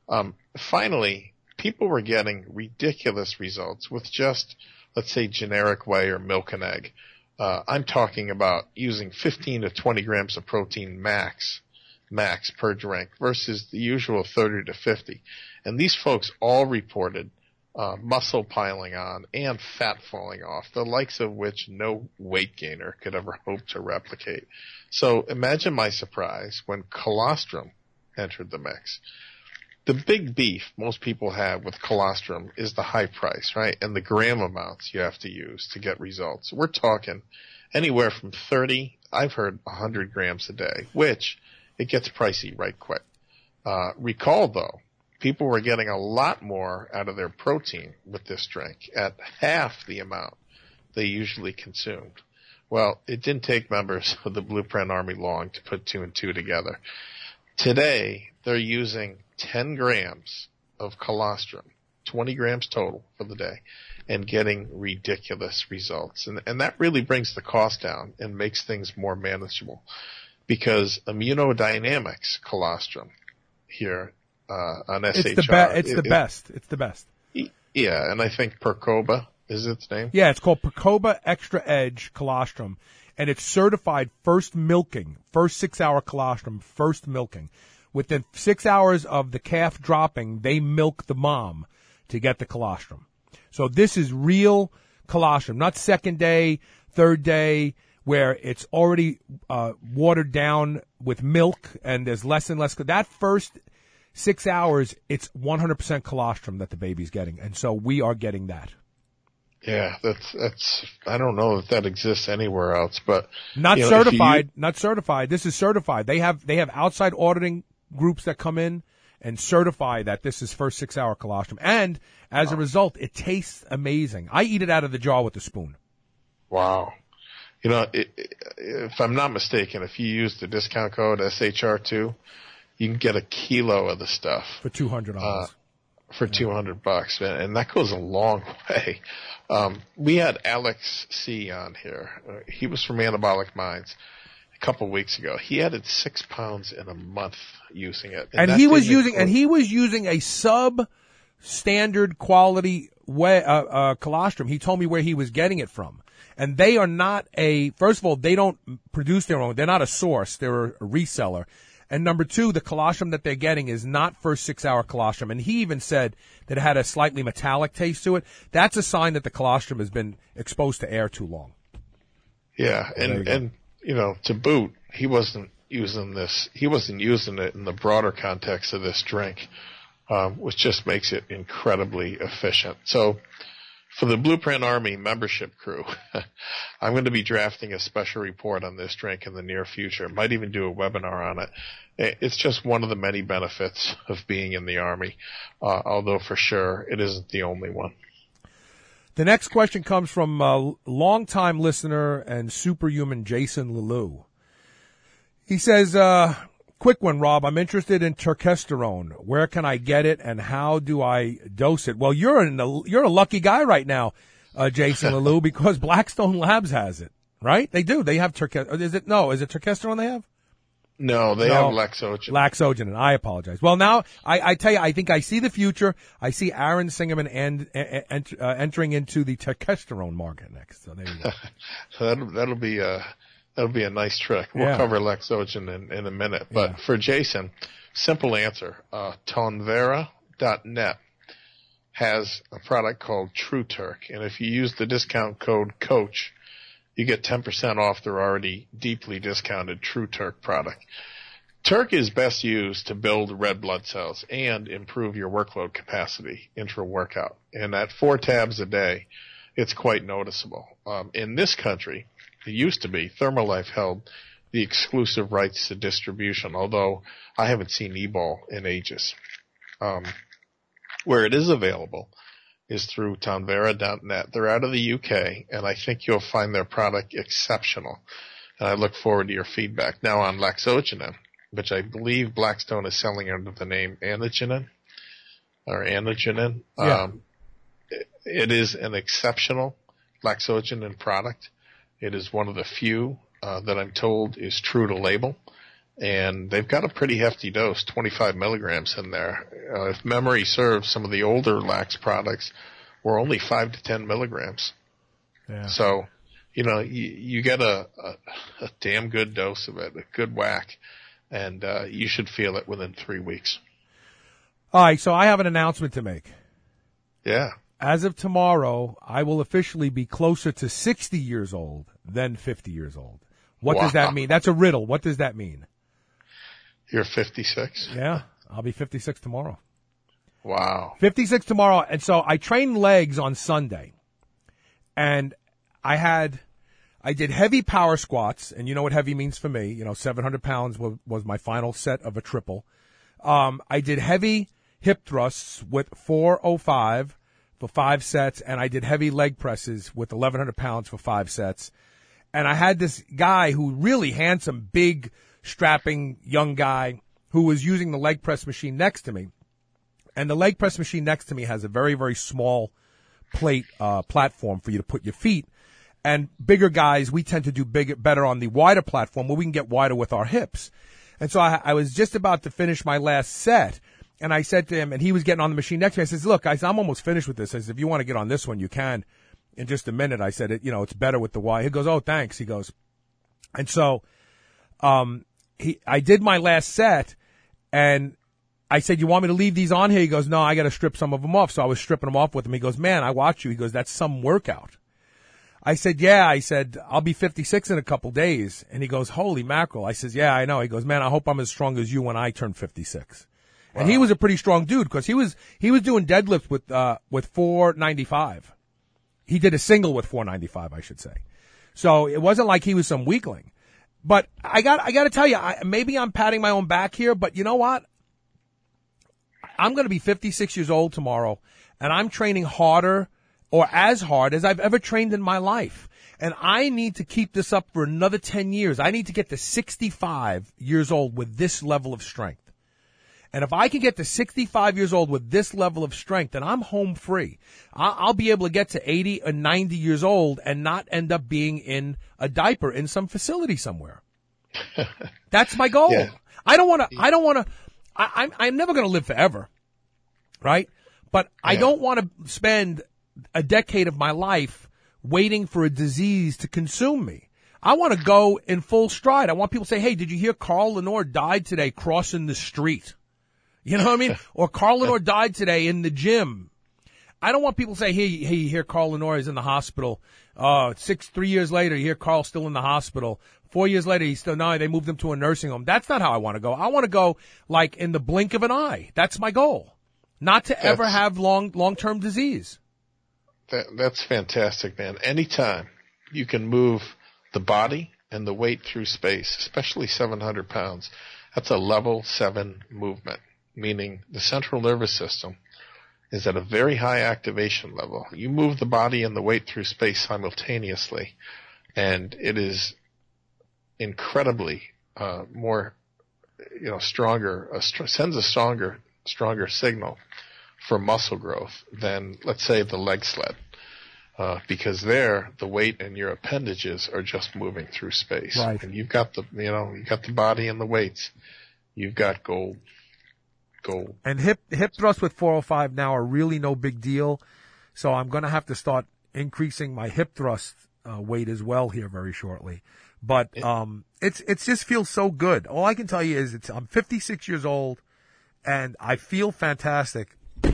Finally, people were getting ridiculous results with just, let's say, generic whey or milk and egg. I'm talking about using 15 to 20 grams of protein max per drink versus the usual 30 to 50. And these folks all reported muscle piling on and fat falling off, the likes of which no weight gainer could ever hope to replicate. So imagine my surprise when colostrum entered the mix. The big beef most people have with colostrum is the high price, right? And the gram amounts you have to use to get results. We're talking anywhere from 30, I've heard 100 grams a day, which it gets pricey right quick. Recall though, people were getting a lot more out of their protein with this drink at half the amount they usually consumed. Well, it didn't take members of the Blueprint Army long to put two and two together. Today, they're using 10 grams of colostrum, 20 grams total for the day, and getting ridiculous results. And that really brings the cost down and makes things more manageable because Immunodynamics colostrum here on SHR. It's the best. It's the best. Yeah, and I think Percoba is its name. Yeah, it's called Percoba Extra Edge Colostrum. and it's certified first milking, first 6-hour colostrum, first milking. Within 6 hours of the calf dropping, they milk the mom to get the colostrum. So this is real colostrum, not second day, third day, where it's already watered down with milk and there's less and less. That first 6 hours, it's 100% colostrum that the baby's getting, and so we are getting that. Yeah, that's. I don't know if that exists anywhere else, but not certified. Not certified. This is certified. They have outside auditing groups that come in and certify that this is first 6-hour colostrum, and as a result, it tastes amazing. I eat it out of the jar with a spoon. Wow. If I'm not mistaken, if you use the discount code SHR2, you can get a kilo of the stuff for $200. For $200, and that goes a long way. We had Alex C. on here. He was from Anabolic Minds a couple weeks ago. He added 6 pounds in a month using it, and he was using a sub-standard quality colostrum. He told me where he was getting it from. And they are not first of all, they don't produce their own. They're not a source. They're a reseller. And number two, the colostrum that they're getting is not first 6-hour colostrum. And he even said that it had a slightly metallic taste to it. That's a sign that the colostrum has been exposed to air too long. Yeah. And to boot, he wasn't using it in the broader context of this drink, which just makes it incredibly efficient. So, for the Blueprint Army membership crew, I'm going to be drafting a special report on this drink in the near future. Might even do a webinar on it. It's just one of the many benefits of being in the Army, although for sure it isn't the only one. The next question comes from a longtime listener and superhuman Jason Lalou. He says, quick one, Rob. I'm interested in turkesterone. Where can I get it, and how do I dose it? Well, you're a lucky guy right now, Jason Lalou, because Blackstone Labs has it, right? They do. They have turkesterone. Is it turkesterone they have? No, they have Laxogen. Laxogen, and I apologize. Well, now, I tell you, I think I see the future. I see Aaron Singerman entering into the turkesterone market next. So there you go. So that'll be a nice trick. We'll cover Laxogen in a minute. But for Jason, simple answer. Tonvera.net has a product called True Turk. And if you use the discount code COACH, you get 10% off their already deeply discounted True Turk product. Turk is best used to build red blood cells and improve your workload capacity intra-workout. And at 4 tabs a day, it's quite noticeable. In this country, it used to be, Thermolife held the exclusive rights to distribution, although I haven't seen eBall in ages. Where it is available is through Tonvera.net. They're out of the UK, and I think you'll find their product exceptional. And I look forward to your feedback. Now on Laxogenin, which I believe Blackstone is selling under the name Anagenin. It is an exceptional Laxogenin product. It is one of the few that I'm told is true to label. And they've got a pretty hefty dose, 25 milligrams in there. If memory serves, some of the older Lax products were only 5 to 10 milligrams. Yeah. So, you get a damn good dose of it, a good whack, and you should feel it within 3 weeks. All right, so I have an announcement to make. Yeah. As of tomorrow, I will officially be closer to 60 years old than 50 years old. What does that mean? That's a riddle. What does that mean? You're 56? Yeah, I'll be 56 tomorrow. Wow. 56 tomorrow. And so I trained legs on Sunday. And I did heavy power squats. And you know what heavy means for me. 700 pounds was my final set of a triple. I did heavy hip thrusts with 405 for 5 sets. And I did heavy leg presses with 1,100 pounds for 5 sets. And I had this guy who really handsome, big, strapping young guy who was using the leg press machine next to me. And the leg press machine next to me has a very, very small plate platform for you to put your feet. And bigger guys, we tend to do better on the wider platform where we can get wider with our hips. And so I was just about to finish my last set. And I said to him, and he was getting on the machine next to me, I says, look, guys, I'm almost finished with this. I said, if you want to get on this one, you can. In just a minute, I said, it's better with the wide. He goes, oh, thanks. He goes, And so, I did my last set, and I said, you want me to leave these on here? He goes, no, I got to strip some of them off. So I was stripping them off with him. He goes, man, I watch you. He goes, that's some workout. I said, yeah. I said, I'll be 56 in a couple days. And he goes, holy mackerel. I says, yeah, I know. He goes, man, I hope I'm as strong as you when I turn 56. Wow. And he was a pretty strong dude because he was doing deadlifts with 495. He did a single with 495, I should say. So it wasn't like he was some weakling. But I got to tell you, maybe I'm patting my own back here, but you know what? I'm going to be 56 years old tomorrow, and I'm training harder or as hard as I've ever trained in my life. And I need to keep this up for another 10 years. I need to get to 65 years old with this level of strength. And if I can get to 65 years old with this level of strength, then I'm home free. I'll be able to get to 80 or 90 years old and not end up being in a diaper in some facility somewhere. That's my goal. Yeah. I'm never going to live forever, right? But I don't want to spend a decade of my life waiting for a disease to consume me. I want to go in full stride. I want people to say, hey, did you hear Carl Lenore died today crossing the street? You know what I mean? Or Carl Lenore died today in the gym. I don't want people to say, hey, you hear Carl Lenore is in the hospital. 3 years later, you hear Carl's still in the hospital. 4 years later, they moved him to a nursing home. That's not how I want to go. I want to go like in the blink of an eye. That's my goal. Not to ever have long-term disease. That's fantastic, man. Anytime you can move the body and the weight through space, especially 700 pounds, that's a level 7 movement, meaning the central nervous system is at a very high activation level. You move the body and the weight through space simultaneously, and it is incredibly more, stronger, sends a stronger signal for muscle growth than, let's say, the leg sled. Because there, the weight and your appendages are just moving through space. Right. And you've got the body and the weights. You've got gold. And hip thrusts with 405 now are really no big deal. So I'm going to have to start increasing my hip thrust weight as well here very shortly. But it's just feels so good. All I can tell you is I'm 56 years old and I feel fantastic.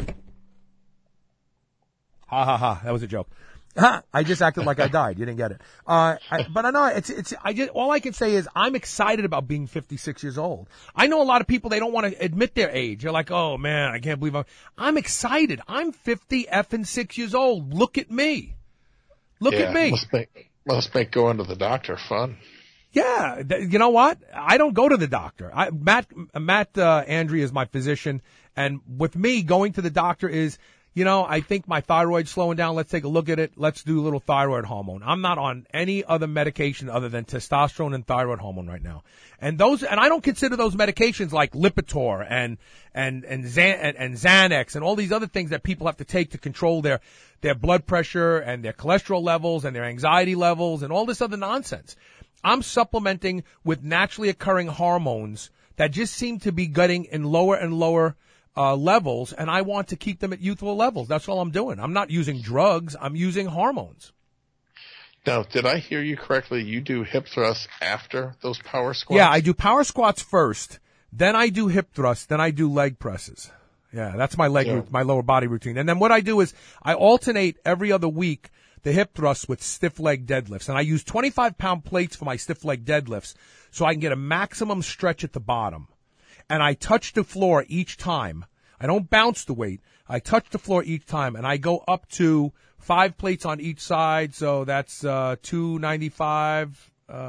Ha ha ha! That was a joke. I just acted like I died. You didn't get it. But I know all I can say is I'm excited about being 56 years old. I know a lot of people, they don't want to admit their age. They're like, oh man, I can't believe I'm excited. I'm 50-6 years old. Look at me. Look at me. Must make going to the doctor fun. Yeah. You know what? I don't go to the doctor. Matt Andrea is my physician. And with me, going to the doctor is, I think my thyroid's slowing down. Let's take a look at it. Let's do a little thyroid hormone. I'm not on any other medication other than testosterone and thyroid hormone right now. And I don't consider those medications like Lipitor and Xanax and all these other things that people have to take to control their blood pressure and their cholesterol levels and their anxiety levels and all this other nonsense. I'm supplementing with naturally occurring hormones that just seem to be getting in lower and lower levels, and I want to keep them at youthful levels. That's all I'm doing. I'm not using drugs. I'm using hormones. Now, did I hear you correctly? You do hip thrusts after those power squats? Yeah, I do power squats first, then I do hip thrusts, then I do leg presses. Yeah, that's my my lower body routine. And then what I do is I alternate every other week the hip thrusts with stiff leg deadlifts. And I use 25-pound plates for my stiff leg deadlifts so I can get a maximum stretch at the bottom. And I touch the floor each time. I don't bounce the weight. I touch the floor each time, and I go up to 5 plates on each side. So that's 295.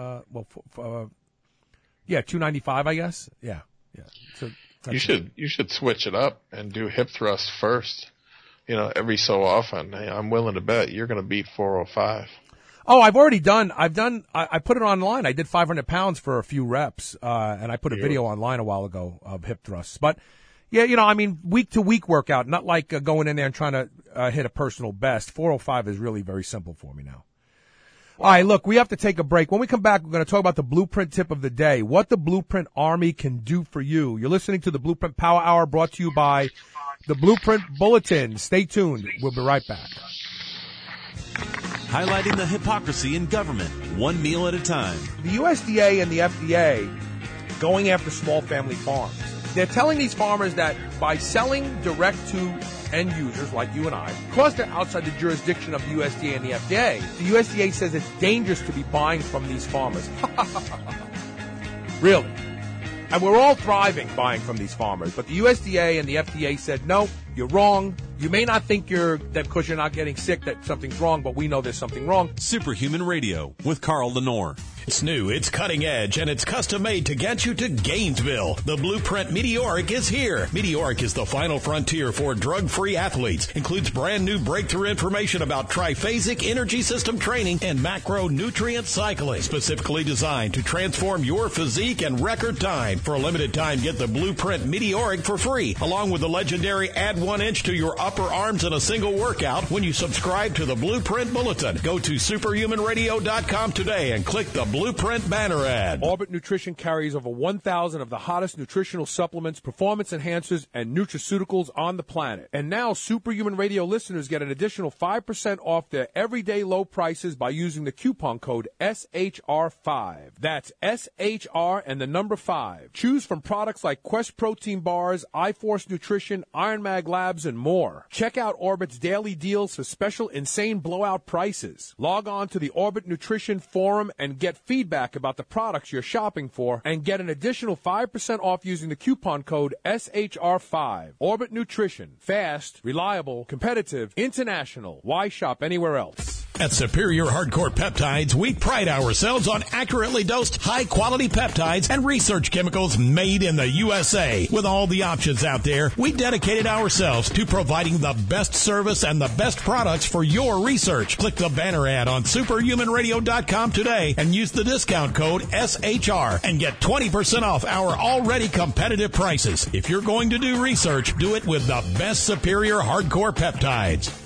295, I guess. Yeah. So you should switch it up and do hip thrusts first. Every so often. I'm willing to bet you're going to beat 405. Oh, I put it online. I did 500 pounds for a few reps, and I put a video online a while ago of hip thrusts. But, yeah, week to week workout, not like going in there and trying to hit a personal best. 405 is really very simple for me now. All right, look, we have to take a break. When we come back, we're going to talk about the Blueprint tip of the day, what the Blueprint Army can do for you. You're listening to the Blueprint Power Hour brought to you by the Blueprint Bulletin. Stay tuned. We'll be right back. highlighting the hypocrisy in government, one meal at a time. The USDA and the FDA going after small family farms. They're telling these farmers that by selling direct to end users like you and I, because they're outside the jurisdiction of the USDA and the FDA, the USDA says it's dangerous to be buying from these farmers. Really? And we're all thriving buying from these farmers, but the USDA and the FDA said, no, you're wrong. You may not think that because you're not getting sick that something's wrong, but we know there's something wrong. Superhuman Radio with Carl Lenore. It's new, it's cutting edge, and it's custom made to get you to Gainesville. The Blueprint Meteoric is here. Meteoric is the final frontier for drug-free athletes. Includes brand new breakthrough information about triphasic energy system training and macronutrient cycling. Specifically designed to transform your physique in record time. For a limited time, get the Blueprint Meteoric for free, along with the legendary Add 1 Inch to Your Upper Arms in a Single Workout when you subscribe to the Blueprint Bulletin. Go to superhumanradio.com today and click the Blueprint banner ad. Orbit Nutrition carries over 1,000 of the hottest nutritional supplements, performance enhancers, and nutraceuticals on the planet. And now Superhuman Radio listeners get an additional 5% off their everyday low prices by using the coupon code SHR5. That's SHR and the number 5. Choose from products like Quest Protein Bars, iForce Nutrition, Iron Mag Labs, and more. Check out Orbit's daily deals for special insane blowout prices. Log on to the Orbit Nutrition Forum and get feedback about the products you're shopping for and get an additional 5% off using the coupon code SHR5. Orbit Nutrition. Fast, reliable, competitive, international. Why shop anywhere else? At Superior Hardcore Peptides, we pride ourselves on accurately dosed, high-quality peptides and research chemicals made in the USA. With all the options out there, we dedicated ourselves to providing the best service and the best products for your research. Click the banner ad on superhumanradio.com today and use the discount code SHR and get 20% off our already competitive prices. If you're going to do research, do it with the best Superior Hardcore Peptides.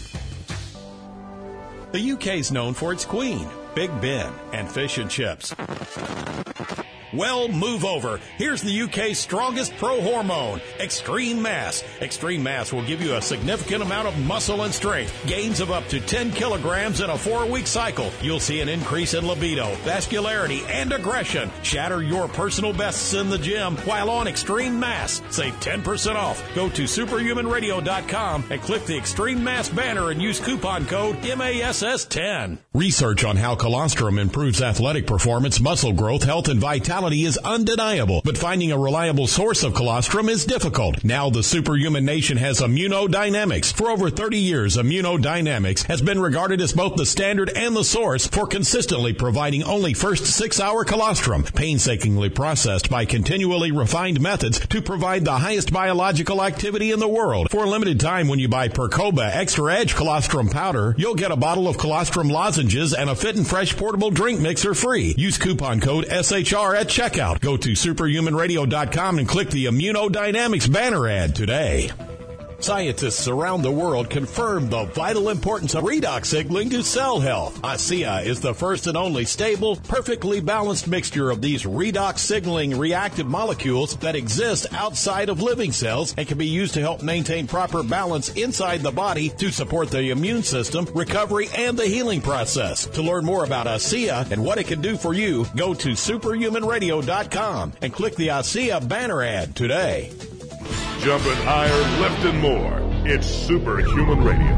The UK's known for its Queen, Big Ben, and fish and chips. Well, move over. Here's the UK's strongest pro hormone, Extreme Mass. Extreme Mass will give you a significant amount of muscle and strength, gains of up to 10 kilograms in a 4-week cycle. You'll see an increase in libido, vascularity, and aggression. Shatter your personal bests in the gym while on Extreme Mass. Save 10% off. Go to superhumanradio.com and click the Extreme Mass banner and use coupon code MASS10. Research on how colostrum improves athletic performance, muscle growth, health, and vitality is undeniable, but finding a reliable source of colostrum is difficult. Now the Superhuman Nation has Immunodynamics. For over 30 years, Immunodynamics has been regarded as both the standard and the source for consistently providing only first 6-hour colostrum, painstakingly processed by continually refined methods to provide the highest biological activity in the world. For a limited time, when you buy Percoba Extra Edge Colostrum Powder, you'll get a bottle of colostrum lozenges and a Fit and Fresh portable drink mixer free. Use coupon code SHR at checkout. Go to superhumanradio.com and click the Immunodynamics banner ad today. Scientists around the world confirm the vital importance of redox signaling to cell health. ASEA is the first and only stable, perfectly balanced mixture of these redox signaling reactive molecules that exist outside of living cells and can be used to help maintain proper balance inside the body to support the immune system, recovery, and the healing process. To learn more about ASEA and what it can do for you, go to superhumanradio.com and click the ASEA banner ad today. Jumping higher, lifting more. It's Superhuman Radio.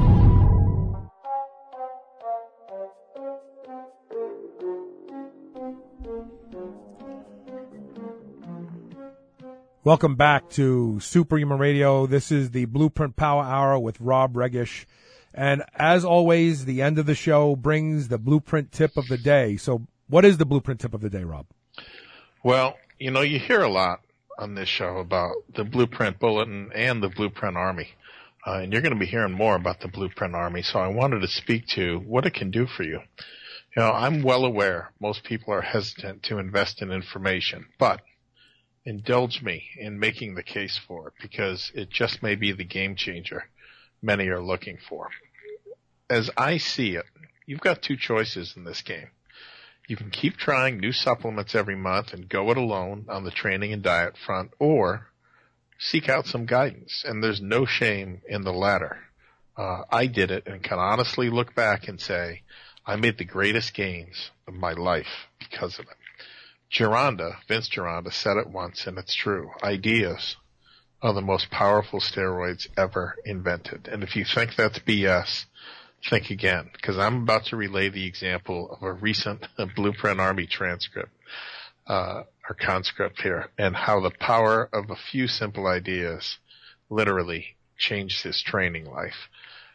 Welcome back to Superhuman Radio. This is the Blueprint Power Hour with Rob Regish. And as always, the end of the show brings the Blueprint Tip of the Day. So what is the Blueprint Tip of the Day, Rob? Well, you know, you hear a lot on this show about the Blueprint Bulletin and the Blueprint Army. And you're going to be hearing more about the Blueprint Army. So I wanted to speak to what it can do for you. You know, I'm well aware most people are hesitant to invest in information, but indulge me in making the case for it because it just may be the game changer many are looking for. As I see it, you've got two choices in this game. You can keep trying new supplements every month and go it alone on the training and diet front, or seek out some guidance. And there's no shame in the latter. I did it and can honestly look back and say, I made the greatest gains of my life because of it. Vince Gironda said it once, and it's true. Ideas are the most powerful steroids ever invented. And if you think that's BS, think again, because I'm about to relay the example of a recent Blueprint Army transcript, or conscript here, and how the power of a few simple ideas literally changed his training life.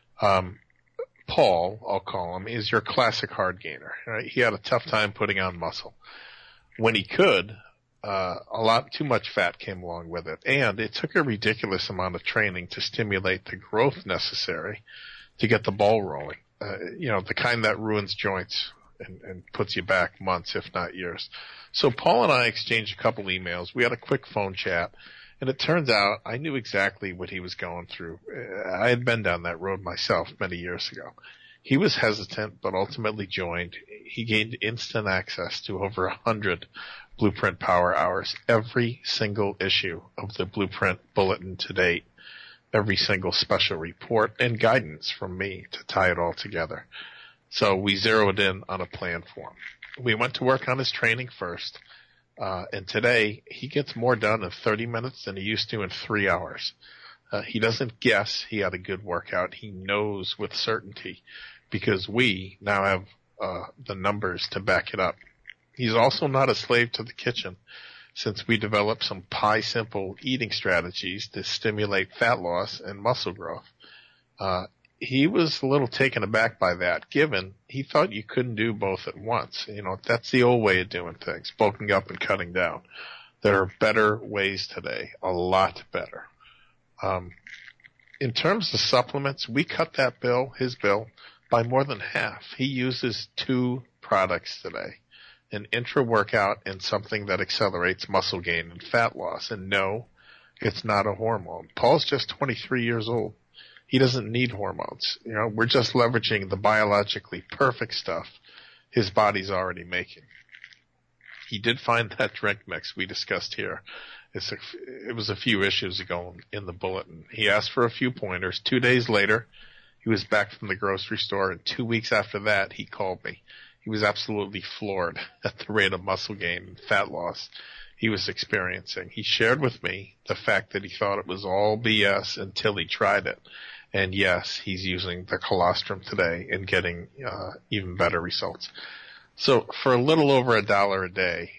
Paul, I'll call him, is your classic hard gainer. Right? He had a tough time putting on muscle. When he could, a lot too much fat came along with it, and it took a ridiculous amount of training to stimulate the growth necessary to get the ball rolling. The kind that ruins joints and puts you back months, if not years. So Paul and I exchanged a couple emails. We had a quick phone chat, and it turns out I knew exactly what he was going through. I had been down that road myself many years ago. He was hesitant, but ultimately joined. He gained instant access to over 100 Blueprint Power Hours, every single issue of the Blueprint Bulletin to date, every single special report, and guidance from me to tie it all together. So we zeroed in on a plan for him. We went to work on his training first, and today he gets more done in 30 minutes than he used to in 3 hours. He doesn't guess he had a good workout. He knows with certainty because we now have the numbers to back it up. He's also not a slave to the kitchen, since we developed some simple eating strategies to stimulate fat loss and muscle growth. He was a little taken aback by that, given he thought you couldn't do both at once. That's the old way of doing things, bulking up and cutting down. There are better ways today, a lot better. In terms of supplements, we cut his bill, by more than half. He uses 2 products today, an intra-workout and something that accelerates muscle gain and fat loss. And no, it's not a hormone. Paul's just 23 years old. He doesn't need hormones. We're just leveraging the biologically perfect stuff his body's already making. He did find that drink mix we discussed here. It was a few issues ago in the bulletin. He asked for a few pointers. 2 days later, he was back from the grocery store, and 2 weeks after that, he called me. He was absolutely floored at the rate of muscle gain and fat loss he was experiencing. He shared with me the fact that he thought it was all BS until he tried it. And yes, he's using the colostrum today and getting even better results. So for a little over $1 a day,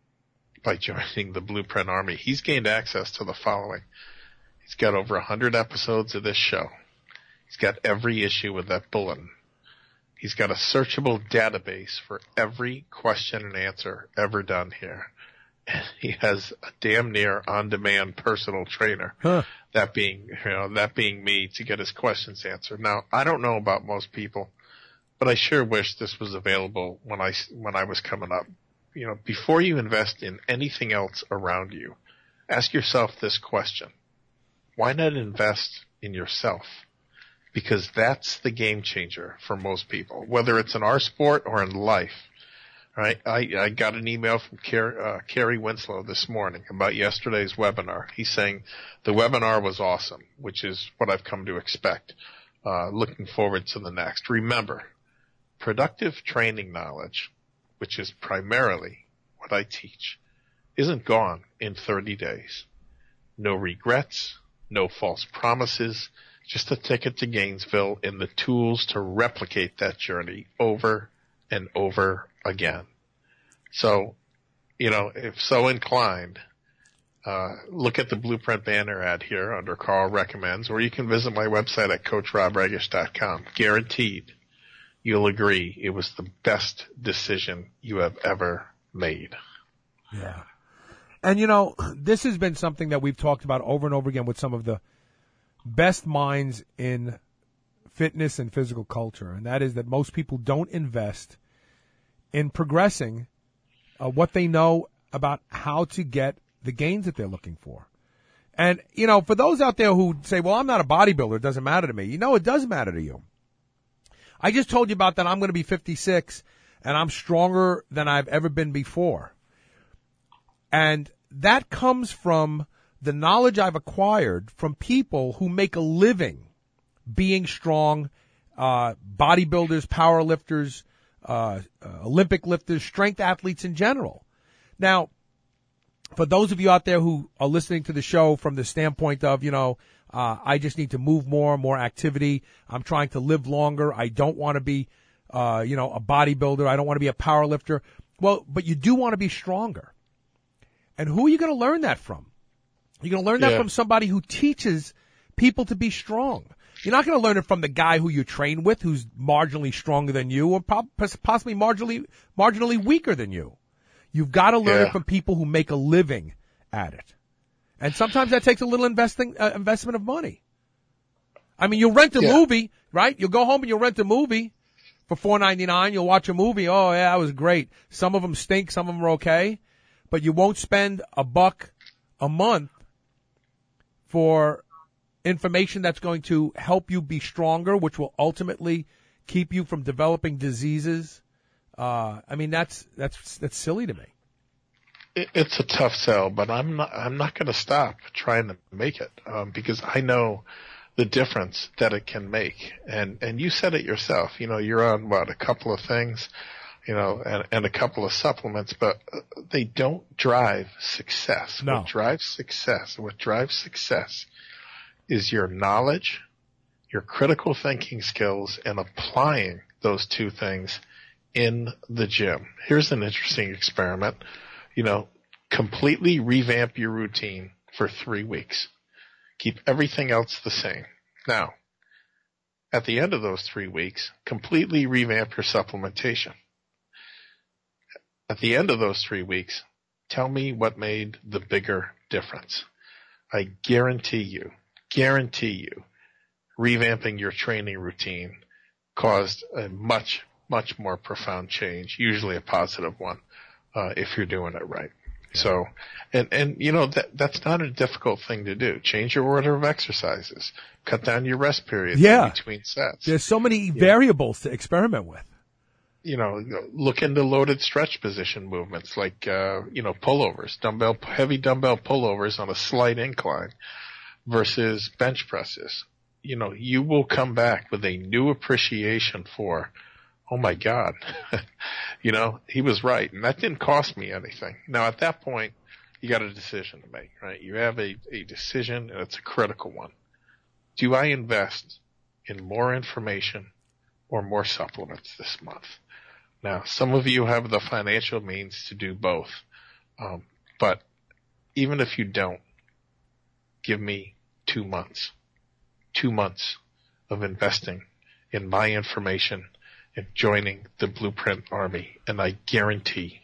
by joining the Blueprint Army, he's gained access to the following. He's got over 100 episodes of this show. He's got every issue with that bulletin. He's got a searchable database for every question and answer ever done here. And he has a damn near on-demand personal trainer. That being me, to get his questions answered. Now, I don't know about most people, but I sure wish this was available when I was coming up. Before you invest in anything else around you, ask yourself this question. Why not invest in yourself? Because that's the game changer for most people, whether it's in our sport or in life. Right? I got an email from Kerry Winslow this morning about yesterday's webinar. He's saying the webinar was awesome, which is what I've come to expect. Looking forward to the next. Remember, productive training knowledge, which is primarily what I teach, isn't gone in 30 days. No regrets, no false promises, just a ticket to Gainesville and the tools to replicate that journey over and over again. So, if so inclined, look at the Blueprint banner ad here under Carl Recommends, or you can visit my website at CoachRobRegish.com. Guaranteed, you'll agree it was the best decision you have ever made. Yeah. And, this has been something that we've talked about over and over again with some of the best minds in fitness and physical culture, and that is that most people don't invest in progressing what they know about how to get the gains that they're looking for. And, for those out there who say, well, I'm not a bodybuilder, it doesn't matter to me. It does matter to you. I just told you about that I'm going to be 56, and I'm stronger than I've ever been before. And that comes from the knowledge I've acquired from people who make a living being strong, bodybuilders, power lifters, Olympic lifters, strength athletes in general. Now, for those of you out there who are listening to the show from the standpoint of, I just need to move more activity. I'm trying to live longer. I don't want to be, a bodybuilder. I don't want to be a power lifter. Well, but you do want to be stronger. And who are you going to learn that from? You're going to learn that from somebody who teaches people to be strong. You're not going to learn it from the guy who you train with, who's marginally stronger than you, or possibly marginally weaker than you. You've got to learn it from people who make a living at it. And sometimes that takes a little investment of money. I mean, you'll rent a movie, right? You'll go home and you'll rent a movie for $4.99. You'll watch a movie. Oh, yeah, that was great. Some of them stink. Some of them are okay. But you won't spend $1 a month for information that's going to help you be stronger, which will ultimately keep you from developing diseases. I mean, that's silly to me. It's a tough sell, but I'm not going to stop trying to make it, because I know the difference that it can make. And you said it yourself, you're on a couple of things, and a couple of supplements, but they don't drive success. No. What drives success is your knowledge, your critical thinking skills, and applying those two things in the gym. Here's an interesting experiment. Completely revamp your routine for 3 weeks. Keep everything else the same. Now, at the end of those 3 weeks, completely revamp your supplementation. At the end of those 3 weeks, tell me what made the bigger difference. I guarantee you, revamping your training routine caused a much, much more profound change, usually a positive one, if you're doing it right. So, that's not a difficult thing to do. Change your order of exercises. Cut down your rest periods in between sets. There's so many variables to experiment with. Look into loaded stretch position movements like, pullovers, heavy dumbbell pullovers on a slight incline versus bench presses. You will come back with a new appreciation for, oh my God, he was right. And that didn't cost me anything. Now at that point, you got a decision to make, right? You have a decision, and it's a critical one. Do I invest in more information or more supplements this month? Now, some of you have the financial means to do both. But even if you don't, give me 2 months. 2 months of investing in my information and joining the Blueprint Army. And I guarantee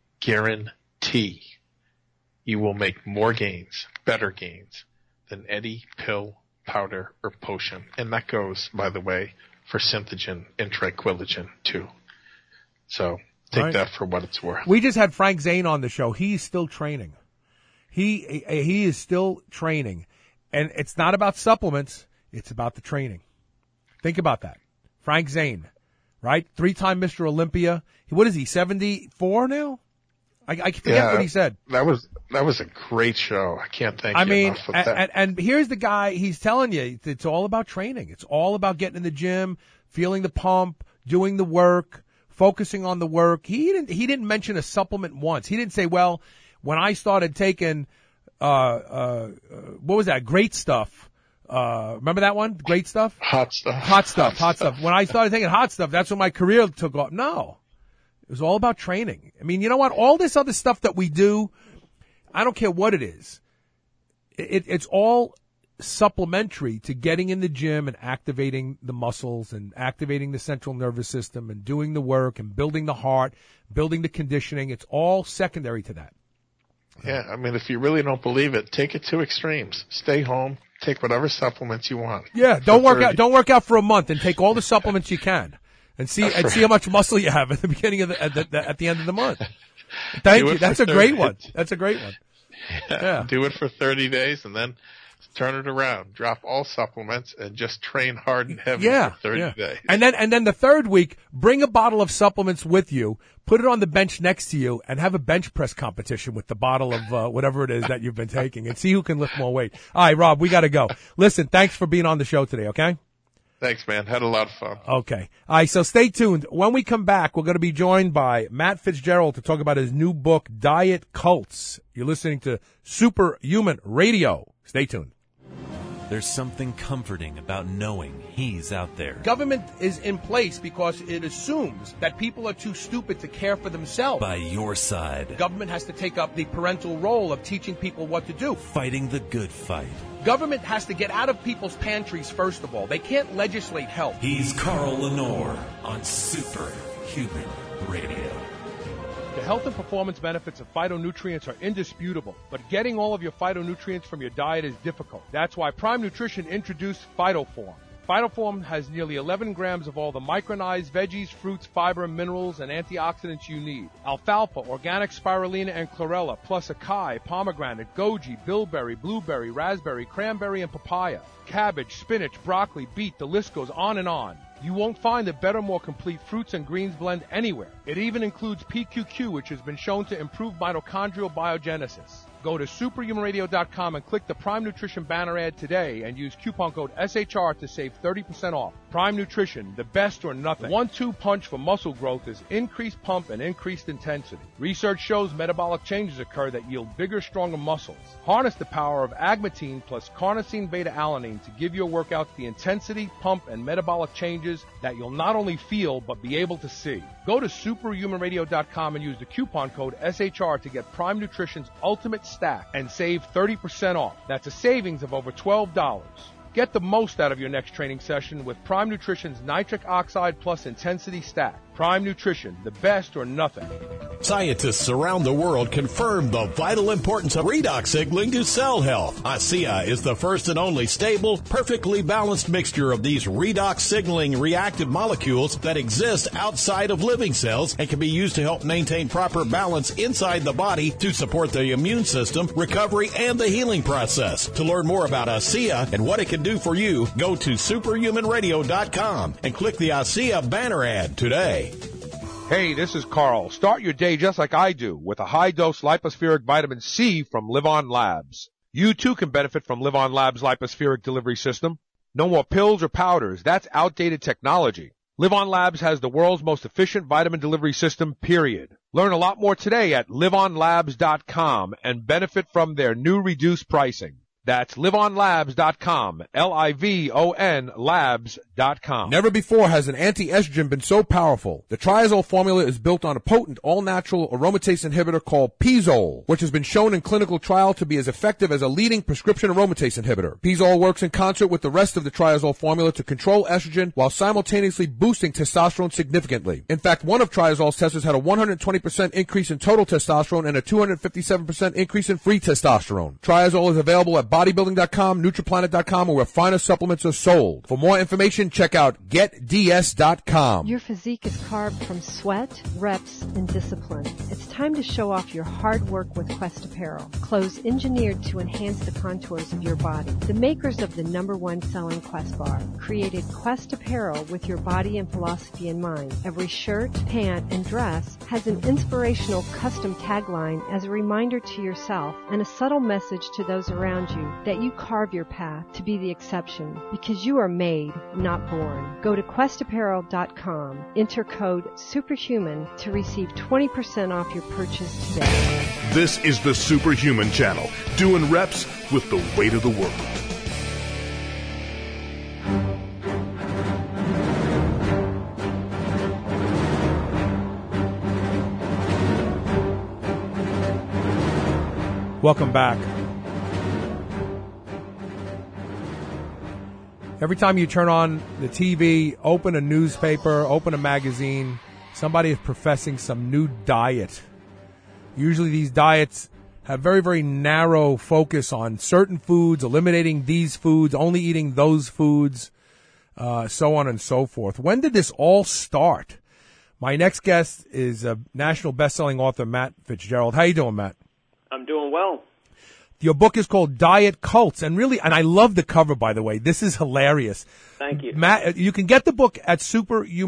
you will make more gains, better gains than any pill, powder, or potion. And that goes, by the way, for Synthogen and Tranquillogen too. So take that for what it's worth. We just had Frank Zane on the show. He's still training. He is still training. And it's not about supplements. It's about the training. Think about that. Frank Zane, right? 3-time Mr. Olympia. What is he, 74 now? I forget what he said. That was a great show. I can't thank you enough for that. And here's the guy, he's telling you, it's all about training. It's all about getting in the gym, feeling the pump, doing the work, focusing on the work. He didn't mention a supplement once. He didn't say, well, when I started taking, what was that? Great Stuff. Remember that one? Great Stuff? Hot Stuff. Hot Stuff. When I started taking Hot Stuff, that's when my career took off. No. It was all about training. I mean, you know what? All this other stuff that we do, I don't care what it is. It's all supplementary to getting in the gym and activating the muscles and activating the central nervous system and doing the work and building the heart, building the conditioning. It's all secondary to that. Yeah, I mean, if you really don't believe it, take it to extremes. Stay home, take whatever supplements you want. Yeah, don't work out for a month and take all the supplements you can. And see how much muscle you have at the beginning of at the end of the month. Thank you. That's a great one. That's a great one. Yeah. Do it for 30 days and then turn it around. Drop all supplements and just train hard and heavy for 30 days. And then the third week, bring a bottle of supplements with you, put it on the bench next to you, and have a bench press competition with the bottle of whatever it is that you've been taking, and see who can lift more weight. All right, Rob, we got to go. Listen, thanks for being on the show today. Okay. Thanks, man. Had a lot of fun. Okay. All right, so stay tuned. When we come back, we're going to be joined by Matt Fitzgerald to talk about his new book, Diet Cults. You're listening to Superhuman Radio. Stay tuned. There's something comforting about knowing he's out there. Government is in place because it assumes that people are too stupid to care for themselves. By your side. Government has to take up the parental role of teaching people what to do. Fighting the good fight. Government has to get out of people's pantries, first of all. They can't legislate health. He's Carl Lenore on Superhuman Radio. The health and performance benefits of phytonutrients are indisputable, but getting all of your phytonutrients from your diet is difficult. That's why Prime Nutrition introduced PhytoForm. PhytoForm has nearly 11 grams of all the micronized veggies, fruits, fiber, minerals, and antioxidants you need. Alfalfa, organic spirulina, and chlorella, plus acai, pomegranate, goji, bilberry, blueberry, raspberry, cranberry, and papaya. Cabbage, spinach, broccoli, beet, the list goes on and on. You won't find a better, more complete fruits and greens blend anywhere. It even includes PQQ, which has been shown to improve mitochondrial biogenesis. Go to superhumanradio.com and click the Prime Nutrition banner ad today and use coupon code SHR to save 30% off. Prime Nutrition, the best or nothing. 1-2 punch for muscle growth is increased pump and increased intensity. Research shows metabolic changes occur that yield bigger, stronger muscles. Harness the power of agmatine plus carnosine beta-alanine to give your workouts the intensity, pump, and metabolic changes that you'll not only feel but be able to see. Go to superhumanradio.com and use the coupon code SHR to get Prime Nutrition's Ultimate Stack and save 30% off. That's a savings of over $12. Get the most out of your next training session with Prime Nutrition's Nitric Oxide Plus Intensity Stack. Prime Nutrition, the best or nothing. Scientists around the world confirm the vital importance of redox signaling to cell health. ASEA is the first and only stable, perfectly balanced mixture of these redox signaling reactive molecules that exist outside of living cells and can be used to help maintain proper balance inside the body to support the immune system, recovery, and the healing process. To learn more about ASEA and what it can do for you, go to superhumanradio.com and click the ASEA banner ad today. Hey, this is Carl. Start your day just like I do with a high-dose lipospheric vitamin C from Live On Labs. You too can benefit from Live On Labs' lipospheric delivery system. No more pills or powders. That's outdated technology. Live On Labs has the world's most efficient vitamin delivery system, period. Learn a lot more today at liveonlabs.com and benefit from their new reduced pricing. That's liveonlabs.com, Livon labs.com. Never before has an anti-estrogen been so powerful. The Triazole formula is built on a potent, all-natural aromatase inhibitor called Pizole, which has been shown in clinical trial to be as effective as a leading prescription aromatase inhibitor. Pizole works in concert with the rest of the Triazole formula to control estrogen while simultaneously boosting testosterone significantly. In fact, one of Triazole's testers had a 120% increase in total testosterone and a 257% increase in free testosterone. Triazole is available at bodybuilding.com, nutriplanet.com, or where finer supplements are sold. For more information, check out getds.com. Your physique is carved from sweat, reps, and discipline. It's time to show off your hard work with Quest Apparel. Clothes engineered to enhance the contours of your body. The makers of the #1 selling Quest bar created Quest Apparel with your body and philosophy in mind. Every shirt, pant, and dress has an inspirational custom tagline as a reminder to yourself and a subtle message to those around you that you carve your path to be the exception because you are made, not born. Go to questapparel.com, enter code SUPERHUMAN to receive 20% off your purchase today. This is the Superhuman Channel, doing reps with the weight of the world. Welcome back. Every time you turn on the TV, open a newspaper, open a magazine, somebody is professing some new diet. Usually these diets have very, very narrow focus on certain foods, eliminating these foods, only eating those foods, so on and so forth. When did this all start? My next guest is a national best-selling author, Matt Fitzgerald. How you doing, Matt? I'm doing well. Your book is called Diet Cults, and I love the cover, by the way. This is hilarious. Thank you. Matt, you can get the book at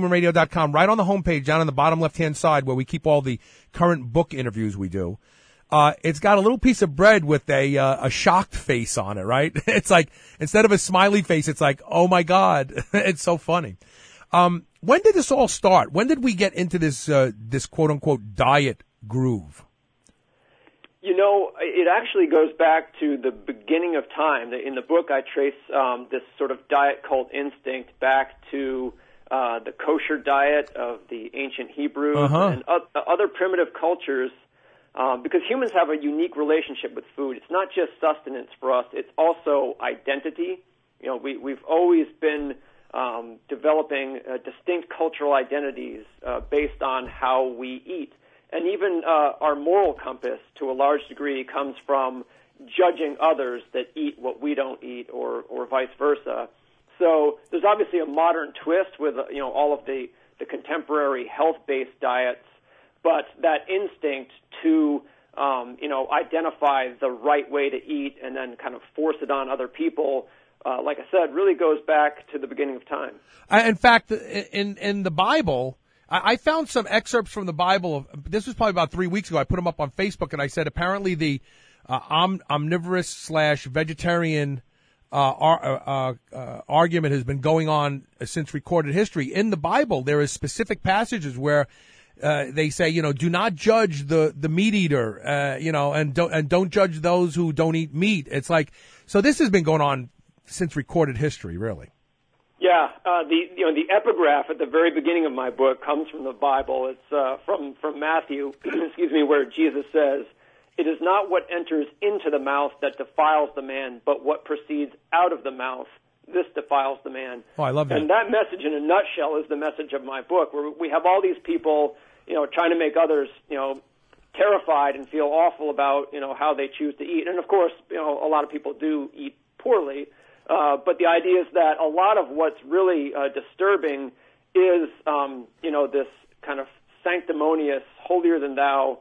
superhumanradio.com, right on the homepage, down on the bottom left-hand side, where we keep all the current book interviews we do. it's got a little piece of bread with a shocked face on it, right? It's like, instead of a smiley face, it's like, oh my God. It's so funny. When did this all start? When did we get into this quote unquote diet groove? You know, it actually goes back to the beginning of time. In the book, I trace this sort of diet cult instinct back to the kosher diet of the ancient Hebrews and other primitive cultures, because humans have a unique relationship with food. It's not just sustenance for us; it's also identity. You know, we've always been developing distinct cultural identities based on how we eat. And even our moral compass, to a large degree, comes from judging others that eat what we don't eat, or vice versa. So there's obviously a modern twist with all of the contemporary health-based diets, but that instinct to identify the right way to eat and then kind of force it on other people, like I said, really goes back to the beginning of time. In fact, in the Bible, I found some excerpts from the Bible. This was probably about 3 weeks ago. I put them up on Facebook, and I said apparently the omnivorous / vegetarian argument has been going on since recorded history. In the Bible, there is specific passages where they say, do not judge the meat eater, and don't judge those who don't eat meat. It's like, so this has been going on since recorded history, really. Yeah, the epigraph at the very beginning of my book comes from the Bible. It's from Matthew, excuse me, where Jesus says, "It is not what enters into the mouth that defiles the man, but what proceeds out of the mouth. This defiles the man." Oh, I love that. And that message, in a nutshell, is the message of my book, where we have all these people, trying to make others, terrified and feel awful about, how they choose to eat. And of course, a lot of people do eat poorly. But the idea is that a lot of what's really disturbing is, this kind of sanctimonious, holier-than-thou,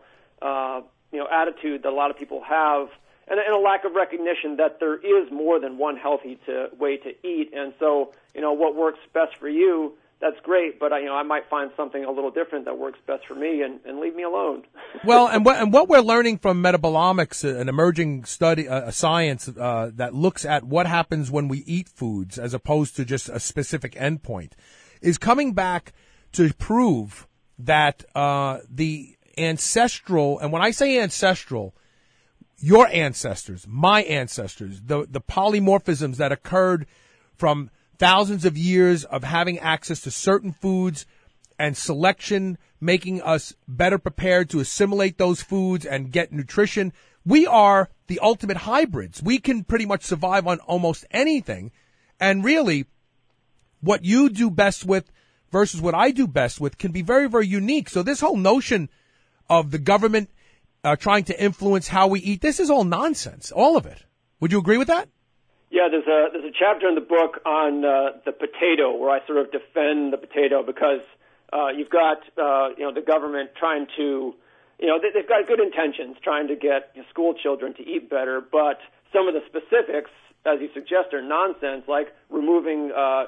attitude that a lot of people have, and a lack of recognition that there is more than one healthy way to eat. And so, what works best for you, that's great, but I might find something a little different that works best for me, and leave me alone. Well, and what we're learning from metabolomics, an emerging study, a science that looks at what happens when we eat foods as opposed to just a specific endpoint, is coming back to prove that the ancestral, and when I say ancestral, your ancestors, my ancestors, the polymorphisms that occurred from thousands of years of having access to certain foods and selection, making us better prepared to assimilate those foods and get nutrition. We are the ultimate hybrids. We can pretty much survive on almost anything. And really, what you do best with versus what I do best with can be very, very unique. So this whole notion of the government trying to influence how we eat, this is all nonsense, all of it. Would you agree with that? Yeah, there's a chapter in the book on the potato where I sort of defend the potato, because you've got the government trying to, they've got good intentions trying to get school children to eat better, but some of the specifics, as you suggest, are nonsense, like removing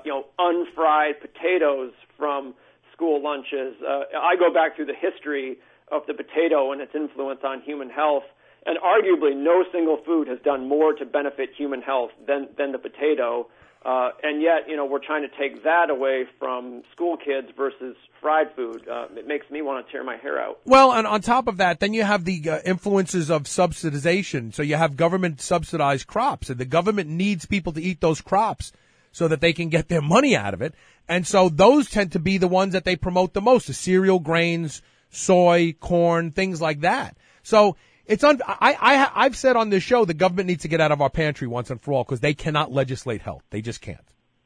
unfried potatoes from school lunches. I go back through the history of the potato and its influence on human health. And arguably, no single food has done more to benefit human health than the potato. And yet, we're trying to take that away from school kids versus fried food. It makes me want to tear my hair out. Well, and on top of that, then you have the influences of subsidization. So you have government subsidized crops, and the government needs people to eat those crops so that they can get their money out of it. And so those tend to be the ones that they promote the most, the cereal grains, soy, corn, things like that. So I've said on this show the government needs to get out of our pantry once and for all, because they cannot legislate health. They just can't.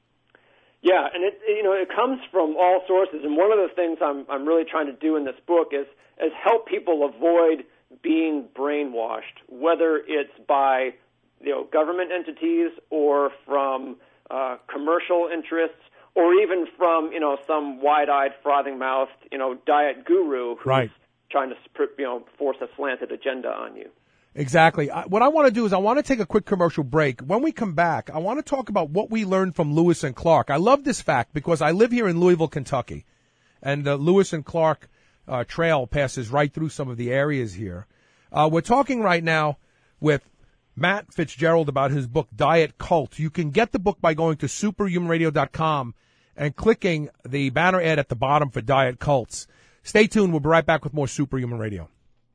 Yeah, and it comes from all sources. And one of the things I'm really trying to do in this book is help people avoid being brainwashed, whether it's by government entities or from commercial interests, or even from some wide-eyed, frothing-mouthed diet guru who's right. trying to force a slanted agenda on you. Exactly. What I want to do is I want to take a quick commercial break. When we come back, I want to talk about what we learned from Lewis and Clark. I love this fact because I live here in Louisville, Kentucky, and the Lewis and Clark Trail passes right through some of the areas here. We're talking right now with Matt Fitzgerald about his book, Diet Cult. You can get the book by going to superhumanradio.com and clicking the banner ad at the bottom for Diet Cults. Stay tuned. We'll be right back with more Superhuman Radio.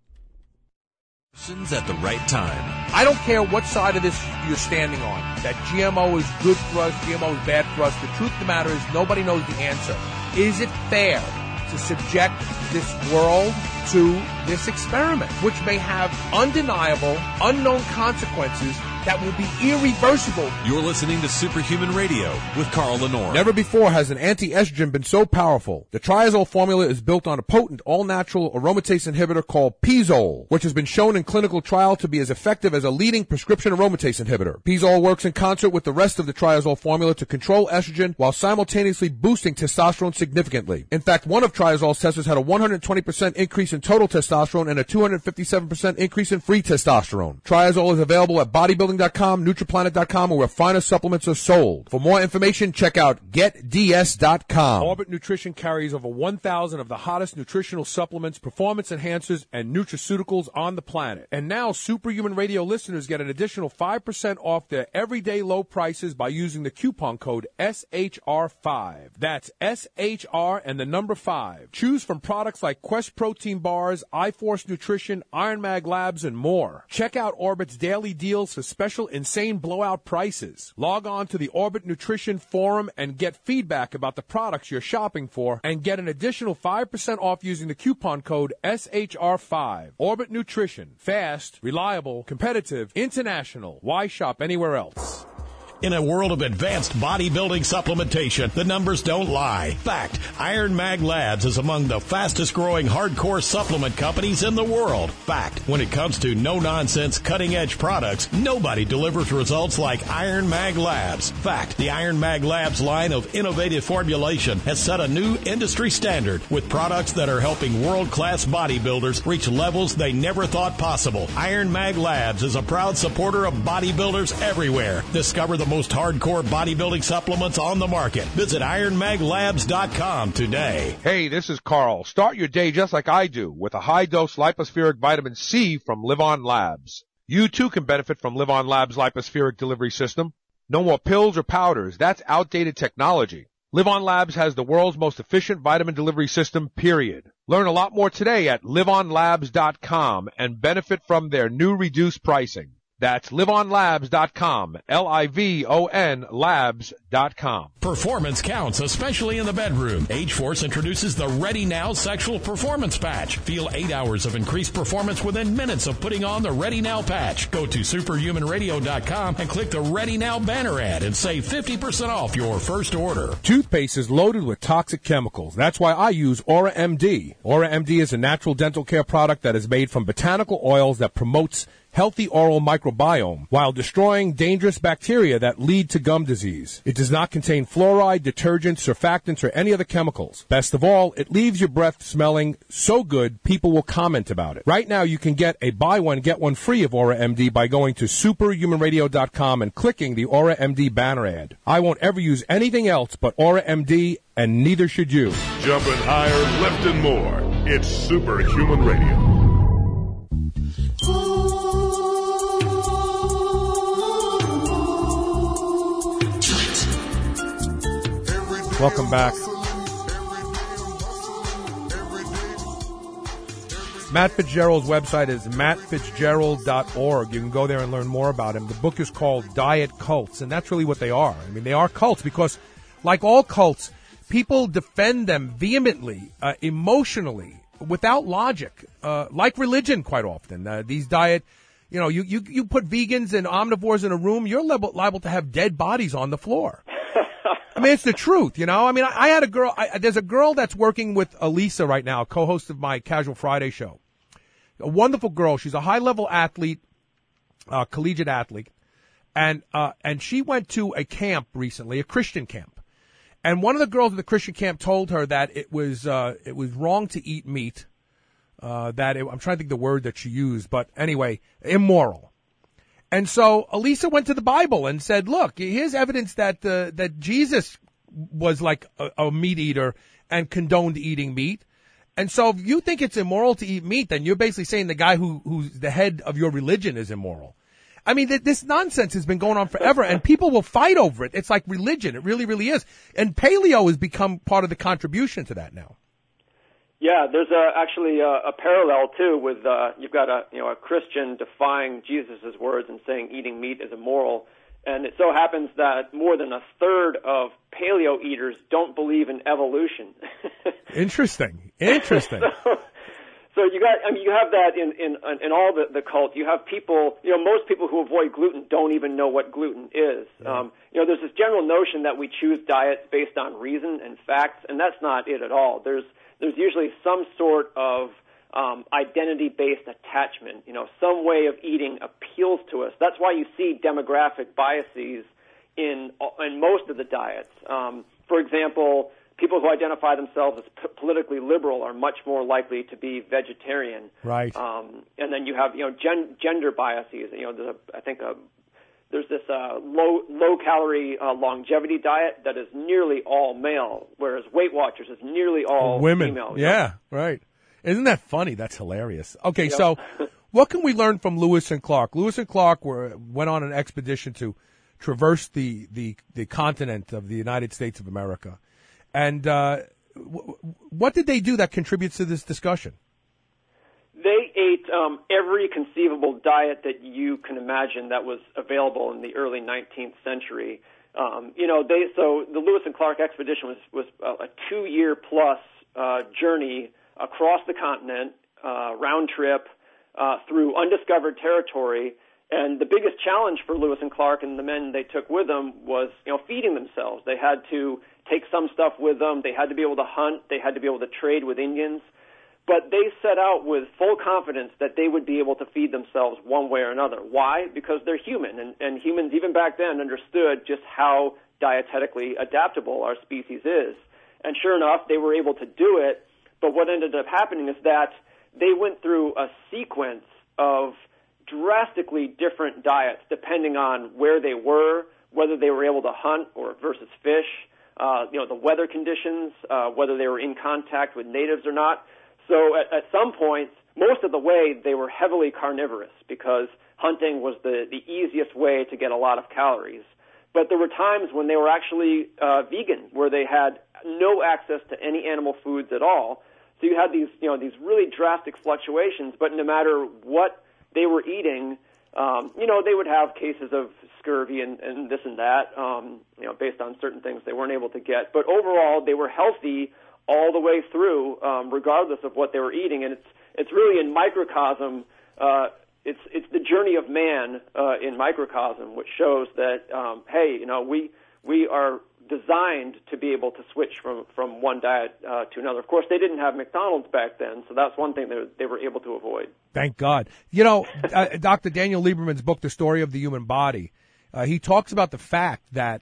At the right time. I don't care what side of this you're standing on, that GMO is good for us, GMO is bad for us. The truth of the matter is nobody knows the answer. Is it fair to subject this world to this experiment, which may have undeniable, unknown consequences that will be irreversible? You're listening to Superhuman Radio with Carl Lenore. Never before has an anti-estrogen been so powerful. The triazole formula is built on a potent, all-natural aromatase inhibitor called Pizole, which has been shown in clinical trial to be as effective as a leading prescription aromatase inhibitor. Pizole works in concert with the rest of the triazole formula to control estrogen while simultaneously boosting testosterone significantly. In fact, one of triazole's testers had a 120% increase in total testosterone and a 257% increase in free testosterone. Triazole is available at bodybuilding.com, Nutriplanet.com, or where finer supplements are sold. For more information, check out GetDS.com. Orbit Nutrition carries over 1,000 of the hottest nutritional supplements, performance enhancers, and nutraceuticals on the planet. And now, Superhuman Radio listeners get an additional 5% off their everyday low prices by using the coupon code SHR5. That's SHR and the number 5. Choose from products like Quest Protein Bars, iForce Nutrition, Iron Mag Labs, and more. Check out Orbit's daily deals for special insane blowout prices. Log on to the Orbit Nutrition Forum and get feedback about the products you're shopping for and get an additional 5% off using the coupon code SHR5. Orbit Nutrition. Fast, reliable, competitive, international. Why shop anywhere else? In a world of advanced bodybuilding supplementation, the numbers don't lie. Fact, Iron Mag Labs is among the fastest-growing hardcore supplement companies in the world. Fact, when it comes to no-nonsense, cutting-edge products, nobody delivers results like Iron Mag Labs. Fact, the Iron Mag Labs line of innovative formulation has set a new industry standard with products that are helping world-class bodybuilders reach levels they never thought possible. Iron Mag Labs is a proud supporter of bodybuilders everywhere. Discover the most hardcore bodybuilding supplements on the market. Visit IronMagLabs.com today. Hey, this is Carl. Start your day just like I do with a high-dose lipospheric vitamin C from Live On Labs. You too can benefit from Live On Labs' lipospheric delivery system. No more pills or powders. That's outdated technology. Live On Labs has the world's most efficient vitamin delivery system, period. Learn a lot more today at liveonlabs.com and benefit from their new reduced pricing. That's liveonlabs.com, Livon labs.com. Performance counts, especially in the bedroom. Ageforce introduces the Ready Now Sexual Performance Patch. Feel 8 hours of increased performance within minutes of putting on the Ready Now patch. Go to superhumanradio.com and click the Ready Now banner ad and save 50% off your first order. Toothpaste is loaded with toxic chemicals. That's why I use Aura MD. Aura MD is a natural dental care product that is made from botanical oils that promotes healthy oral microbiome while destroying dangerous bacteria that lead to gum disease. It does not contain fluoride, detergents, surfactants, or any other chemicals. Best of all, it leaves your breath smelling so good people will comment about it. Right now, you can get a buy one, get one free of Aura MD by going to superhumanradio.com and clicking the Aura MD banner ad. I won't ever use anything else but Aura MD, and neither should you. Jumping higher, lifting more. It's Superhuman Radio. Welcome back. Matt Fitzgerald's website is mattfitzgerald.org. You can go there and learn more about him. The book is called Diet Cults, and that's really what they are. I mean, they are cults because, like all cults, people defend them vehemently, emotionally, without logic, like religion quite often. These diet, you put vegans and omnivores in a room, you're liable to have dead bodies on the floor. I mean, it's the truth, I mean, I had a girl, there's a girl that's working with Elisa right now, co-host of my Casual Friday show. A wonderful girl. She's a high-level athlete, collegiate athlete. And she went to a camp recently, a Christian camp. And one of the girls at the Christian camp told her that it was wrong to eat meat. I'm trying to think the word that she used, but anyway, immoral. And so Elisa went to the Bible and said, look, here's evidence that Jesus was like a meat eater and condoned eating meat. And so if you think it's immoral to eat meat, then you're basically saying the guy who's the head of your religion is immoral. I mean, this nonsense has been going on forever, and people will fight over it. It's like religion. It really, really is. And paleo has become part of the contribution to that now. Yeah, there's actually a parallel too with you've got a Christian defying Jesus' words and saying eating meat is immoral, and it so happens that more than a third of paleo eaters don't believe in evolution. Interesting. So you have that in all the cults. You have people, most people who avoid gluten don't even know what gluten is. Yeah. There's this general notion that we choose diets based on reason and facts, and that's not it at all. There's usually some sort of identity-based attachment. Some way of eating appeals to us. That's why you see demographic biases in most of the diets. For example, people who identify themselves as politically liberal are much more likely to be vegetarian. Right. And then you have gender biases. There's this low calorie longevity diet that is nearly all male, whereas Weight Watchers is nearly all women. Female. Yeah, right. Isn't that funny? That's hilarious. Okay, so what can we learn from Lewis and Clark? Lewis and Clark went on an expedition to traverse the continent of the United States of America. And what did they do that contributes to this discussion? They ate every conceivable diet that you can imagine that was available in the early 19th century. So the Lewis and Clark expedition was a 2-year plus journey across the continent, round trip, through undiscovered territory. And the biggest challenge for Lewis and Clark and the men they took with them was, feeding themselves. They had to take some stuff with them. They had to be able to hunt. They had to be able to trade with Indians. But they set out with full confidence that they would be able to feed themselves one way or another. Why? Because they're human, and humans even back then understood just how dietetically adaptable our species is. And sure enough, they were able to do it, but what ended up happening is that they went through a sequence of drastically different diets depending on where they were, whether they were able to hunt or versus fish, the weather conditions, whether they were in contact with natives or not. So at some points, most of the way, they were heavily carnivorous because hunting was the easiest way to get a lot of calories. But there were times when they were actually vegan, where they had no access to any animal foods at all. So you had these really drastic fluctuations, but no matter what they were eating, they would have cases of scurvy and this and that, based on certain things they weren't able to get. But overall, they were healthy all the way through, regardless of what they were eating. And it's really in microcosm. It's the journey of man in microcosm, which shows that we are designed to be able to switch from one diet to another. Of course, they didn't have McDonald's back then, so that's one thing they were able to avoid. Thank God. Dr. Daniel Lieberman's book, The Story of the Human Body, he talks about the fact that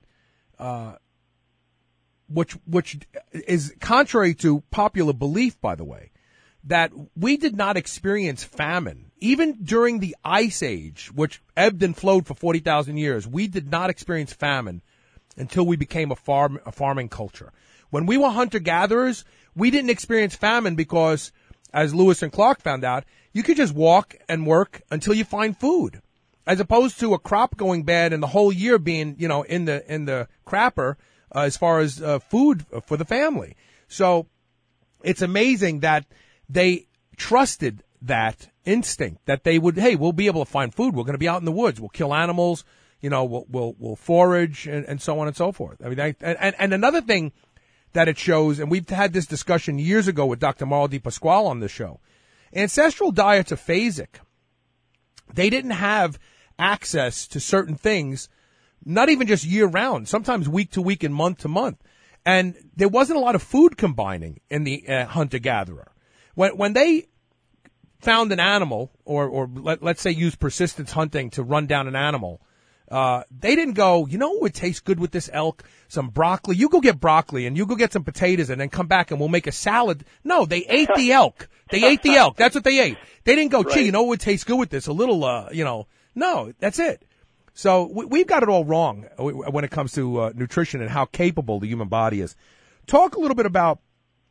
which is contrary to popular belief, by the way, that we did not experience famine. Even during the Ice Age, which ebbed and flowed for 40,000 years, we did not experience famine until we became a farming culture. When we were hunter-gatherers, we didn't experience famine because, as Lewis and Clark found out, you could just walk and work until you find food, as opposed to a crop going bad and the whole year being, in the crapper as far as food for the family. So it's amazing that they trusted that instinct that they would, hey, we'll be able to find food. We're going to be out in the woods. We'll kill animals. We'll forage and so on and so forth. I mean, and another thing that it shows, and we've had this discussion years ago with Dr. Mauro Di Pasquale on this show, ancestral diets are phasic. They didn't have access to certain things, not even just year round, sometimes week to week and month to month. And there wasn't a lot of food combining in the hunter-gatherer. When they found an animal, or let's say use persistence hunting to run down an animal, they didn't go, what would taste good with this elk? Some broccoli. You go get broccoli and you go get some potatoes and then come back and we'll make a salad. No, they ate the elk. They ate the elk. That's what they ate. They didn't go, gee, what would taste good with this? A little, no, that's it. So we've got it all wrong when it comes to nutrition and how capable the human body is. Talk a little bit about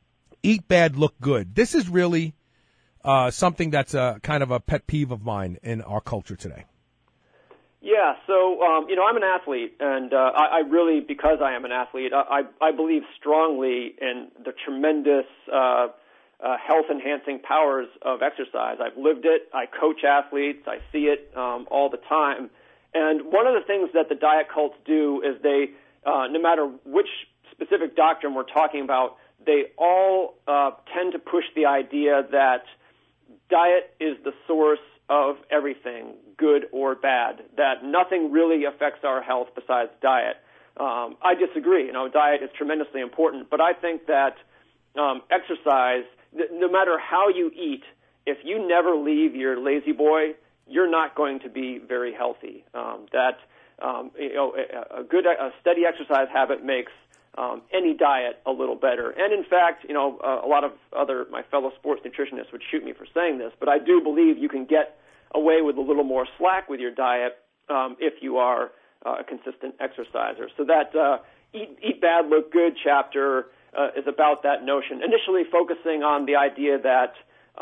eat bad, look good. This is really something that's a kind of a pet peeve of mine in our culture today. Yeah, so, I'm an athlete, and I really, because I am an athlete, I believe strongly in the tremendous health-enhancing powers of exercise. I've lived it. I coach athletes. I see it all the time. And one of the things that the diet cults do is they, no matter which specific doctrine we're talking about, they all tend to push the idea that diet is the source of everything, good or bad, that nothing really affects our health besides diet. I disagree. Diet is tremendously important, but I think that exercise, no matter how you eat, if you never leave your lazy boy, you're not going to be very healthy. A steady exercise habit makes any diet a little better. And in fact, a lot of my fellow sports nutritionists would shoot me for saying this, but I do believe you can get away with a little more slack with your diet if you are a consistent exerciser. So that Eat Bad, Look Good chapter is about that notion, initially focusing on the idea that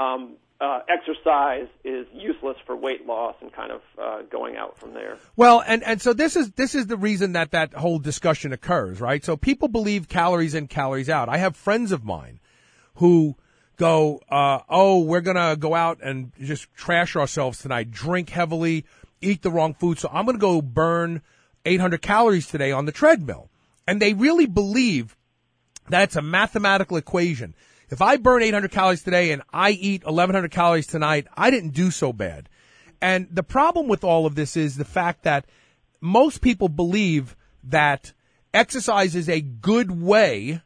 exercise is useless for weight loss and kind of going out from there. Well, and so this is the reason that whole discussion occurs, right? So people believe calories in, calories out. I have friends of mine who go, we're going to go out and just trash ourselves tonight, drink heavily, eat the wrong food, so I'm going to go burn 800 calories today on the treadmill. And they really believe that it's a mathematical equation. If I burn 800 calories today and I eat 1,100 calories tonight, I didn't do so bad. And the problem with all of this is the fact that most people believe that exercise is a good way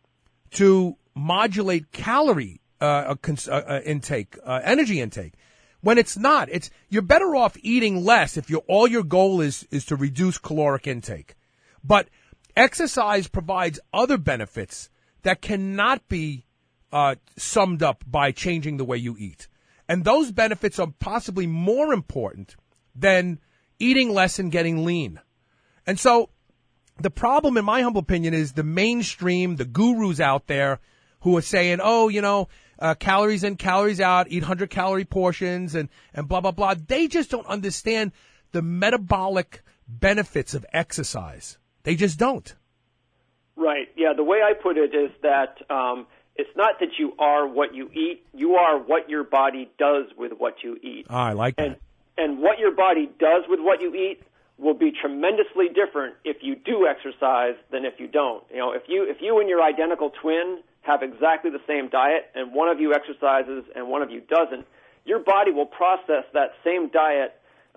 to modulate calorie intake, energy intake, when it's not. You're better off eating less if all your goal is to reduce caloric intake. But exercise provides other benefits that cannot be summed up by changing the way you eat. And those benefits are possibly more important than eating less and getting lean. And so the problem, in my humble opinion, is the mainstream, the gurus out there who are saying, calories in, calories out, eat 100-calorie portions and blah, blah, blah. They just don't understand the metabolic benefits of exercise. They just don't. Right. Yeah, the way I put it is that it's not that you are what you eat. You are what your body does with what you eat. I like that. And what your body does with what you eat will be tremendously different if you do exercise than if you don't. If you and your identical twin have exactly the same diet and one of you exercises and one of you doesn't, your body will process that same diet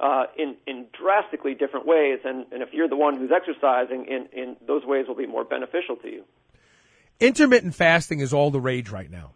in drastically different ways, and if you're the one who's exercising, in those ways will be more beneficial to you. Intermittent fasting is all the rage right now.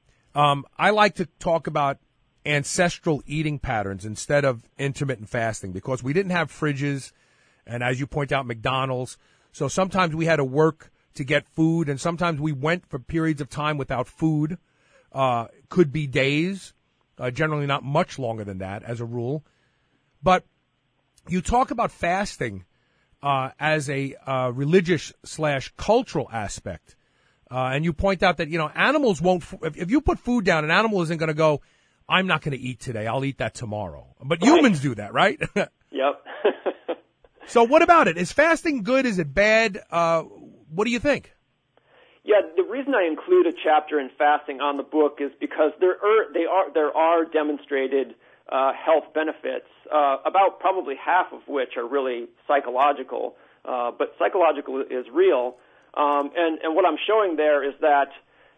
I like to talk about ancestral eating patterns instead of intermittent fasting because we didn't have fridges and, as you point out, McDonald's. So sometimes we had to work to get food, and sometimes we went for periods of time without food. Could be days, generally not much longer than that as a rule. But you talk about fasting as a religious/cultural aspect, and you point out that animals won't. If you put food down, an animal isn't going to go, "I'm not going to eat today. I'll eat that tomorrow." But humans do that, right? Yep. So what about it? Is fasting good? Is it bad? What do you think? Yeah, the reason I include a chapter in fasting on the book is because there are demonstrated health benefits, about probably half of which are really psychological, but psychological is real. And what I'm showing there is that,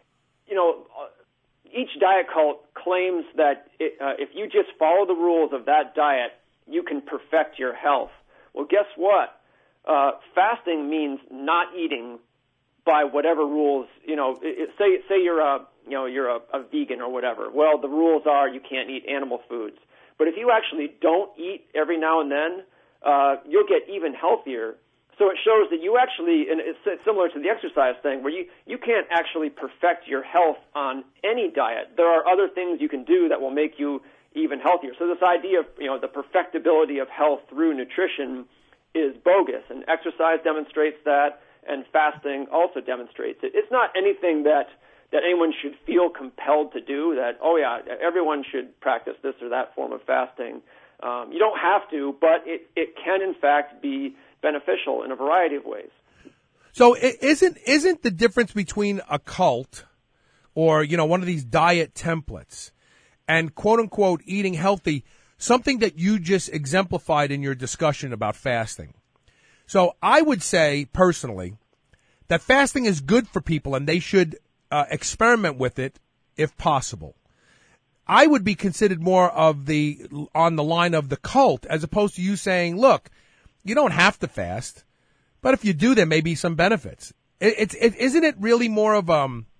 each diet cult claims that if you just follow the rules of that diet, you can perfect your health. Well, guess what? Fasting means not eating by whatever rules. Say you're a vegan or whatever. Well, the rules are you can't eat animal foods. But if you actually don't eat every now and then, you'll get even healthier. So it shows that you actually, and it's similar to the exercise thing, where you can't actually perfect your health on any diet. There are other things you can do that will make you even healthier. So this idea of the perfectibility of health through nutrition is bogus, and exercise demonstrates that, and fasting also demonstrates it. It's not anything that that anyone should feel compelled to do, that, oh yeah, everyone should practice this or that form of fasting. You don't have to, but it can in fact be beneficial in a variety of ways. So isn't the difference between a cult or, you know, one of these diet templates and quote unquote eating healthy something that you just exemplified in your discussion about fasting? So I would say personally that fasting is good for people and they should experiment with it if possible. I would be considered more of on the line of the cult, as opposed to you saying, look, you don't have to fast, but if you do, there may be some benefits. Isn't it really more of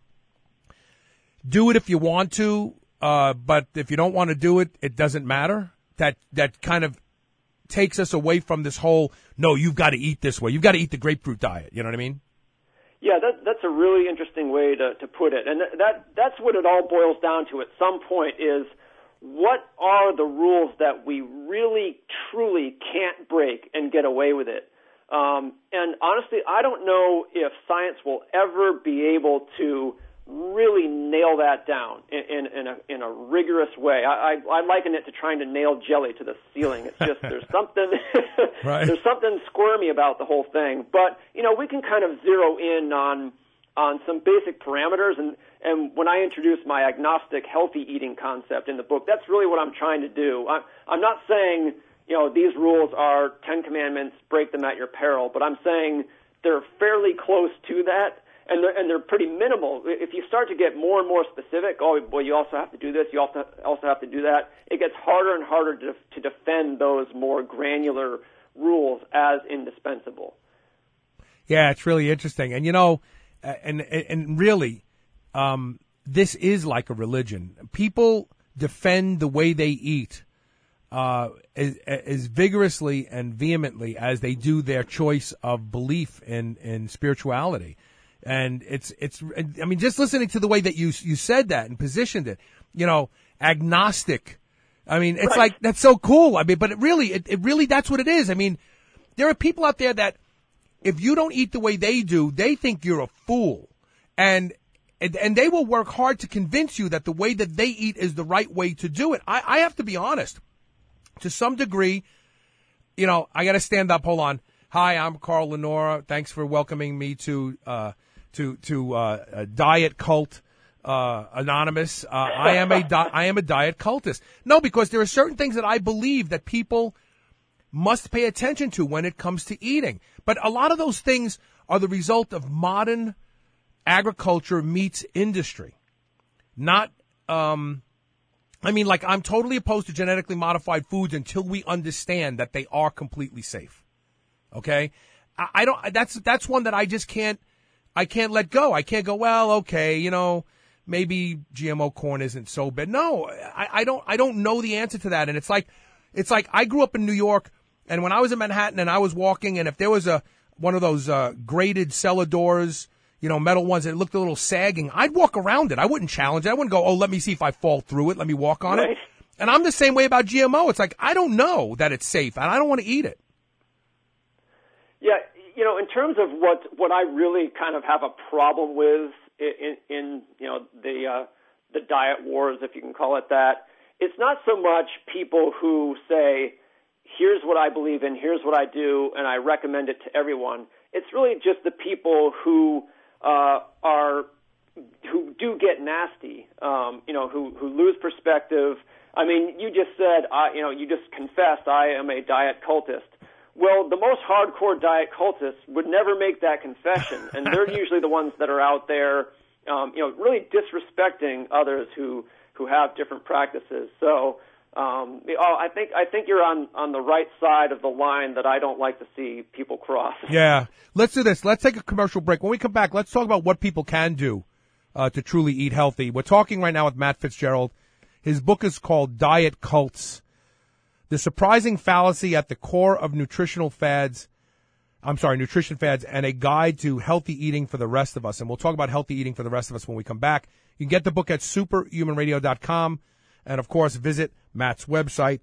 do it if you want to, but if you don't want to do it, it doesn't matter? That kind of takes us away from this whole, no, you've got to eat this way. You've got to eat the grapefruit diet. You know what I mean? Yeah, that's a really interesting way to put it. And that's what it all boils down to at some point is, what are the rules that we really, truly can't break and get away with it? And honestly, I don't know if science will ever be able to really nail that down in a rigorous way. I liken it to trying to nail jelly to the ceiling. It's just there's something right. There's something squirmy about the whole thing. But you know, we can kind of zero in on some basic parameters. And when I introduce my agnostic healthy eating concept in the book, that's really what I'm trying to do. I'm not saying, you know, these rules are 10 commandments, break them at your peril, but I'm saying they're fairly close to that. And they're pretty minimal. If you start to get more and more specific, oh, well, you also have to do this, you also have to do that, it gets harder and harder to defend those more granular rules as indispensable. Yeah, it's really interesting. And, you know, and really, this is like a religion. People defend the way they eat as vigorously and vehemently as they do their choice of belief in spirituality. And I mean, just listening to the way that you said that and positioned it, you know, agnostic. I mean, it's right. Like, that's so cool. I mean, but it really, that's what it is. I mean, there are people out there that if you don't eat the way they do, they think you're a fool. And they will work hard to convince you that the way that they eat is the right way to do it. I have to be honest. To some degree, you know, I got to stand up. Hold on. Hi, I'm Carl Lenora. Thanks for welcoming me to Diet Cult Anonymous. I am a diet cultist. No, because there are certain things that I believe that people must pay attention to when it comes to eating. But a lot of those things are the result of modern agriculture meets industry. Not, I mean, like, I'm totally opposed to genetically modified foods until we understand that they are completely safe. Okay? I don't, that's one that I just can't let go. I can't go, well, okay, you know, maybe GMO corn isn't so bad. No, I don't know the answer to that. And it's like I grew up in New York, and when I was in Manhattan and I was walking, and if there was one of those grated cellar doors, you know, metal ones that looked a little sagging, I'd walk around it. I wouldn't challenge it. I wouldn't go, oh, let me see if I fall through it. Let me walk on it. And I'm the same way about GMO. It's like, I don't know that it's safe, and I don't want to eat it. Yeah, you know, in terms of what I really kind of have a problem with in you know, the diet wars, if you can call it that, it's not so much people who say, here's what I believe in, here's what I do, and I recommend it to everyone. It's really just the people who do get nasty, you know, who lose perspective. I mean, you just said, you know, you just confessed, I am a diet cultist. Well, the most hardcore diet cultists would never make that confession, and they're usually the ones that are out there, you know, really disrespecting others who have different practices. So, I think you're on the right side of the line that I don't like to see people cross. Yeah, let's do this. Let's take a commercial break. When we come back, let's talk about what people can do to truly eat healthy. We're talking right now with Matt Fitzgerald. His book is called Diet Cults: The Surprising Fallacy at the Core of Nutrition Fads, and a Guide to Healthy Eating for the Rest of Us. And we'll talk about healthy eating for the rest of us when we come back. You can get the book at superhumanradio.com. And, of course, visit Matt's website,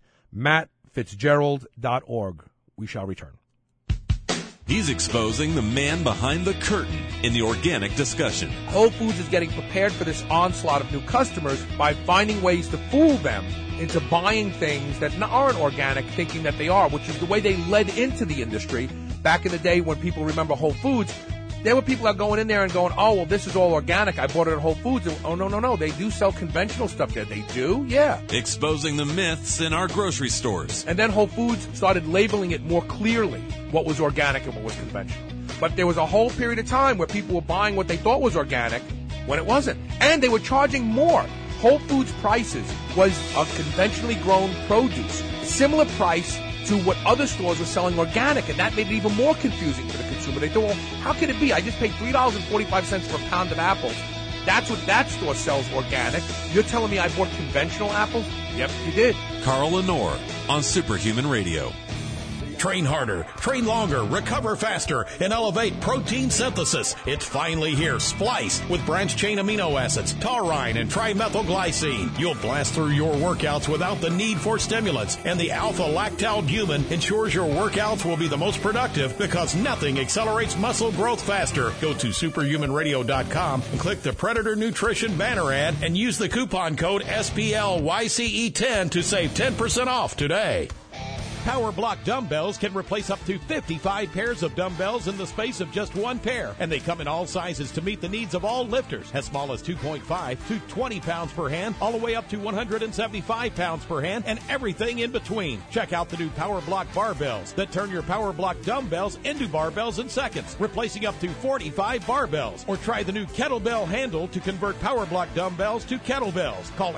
mattfitzgerald.org. We shall return. He's exposing the man behind the curtain in the organic discussion. Whole Foods is getting prepared for this onslaught of new customers by finding ways to fool them into buying things that aren't organic, thinking that they are, which is the way they led into the industry. Back in the day when people remember Whole Foods, there were people that are going in there and going, oh, well, this is all organic. I bought it at Whole Foods. And, oh, no. They do sell conventional stuff there. They do? Yeah. Exposing the myths in our grocery stores. And then Whole Foods started labeling it more clearly, what was organic and what was conventional. But there was a whole period of time where people were buying what they thought was organic when it wasn't. And they were charging more. Whole Foods prices was a conventionally grown produce, similar price to what other stores were selling organic, and that made it even more confusing for the consumer. They thought, well, how could it be? I just paid $3.45 for a pound of apples. That's what that store sells organic. You're telling me I bought conventional apples? Yep, you did. Carl Lenore on Superhuman Radio. Train harder, train longer, recover faster, and elevate protein synthesis. It's finally here. Splice with branched-chain amino acids, taurine, and trimethylglycine. You'll blast through your workouts without the need for stimulants. And the alpha-lactalbumin ensures your workouts will be the most productive because nothing accelerates muscle growth faster. Go to superhumanradio.com and click the Predator Nutrition banner ad and use the coupon code SPLYCE10 to save 10% off today. Power Block dumbbells can replace up to 55 pairs of dumbbells in the space of just one pair. And they come in all sizes to meet the needs of all lifters, as small as 2.5 to 20 pounds per hand, all the way up to 175 pounds per hand, and everything in between. Check out the new Power Block barbells that turn your Power Block dumbbells into barbells in seconds, replacing up to 45 barbells. Or try the new kettlebell handle to convert Power Block dumbbells to kettlebells. Call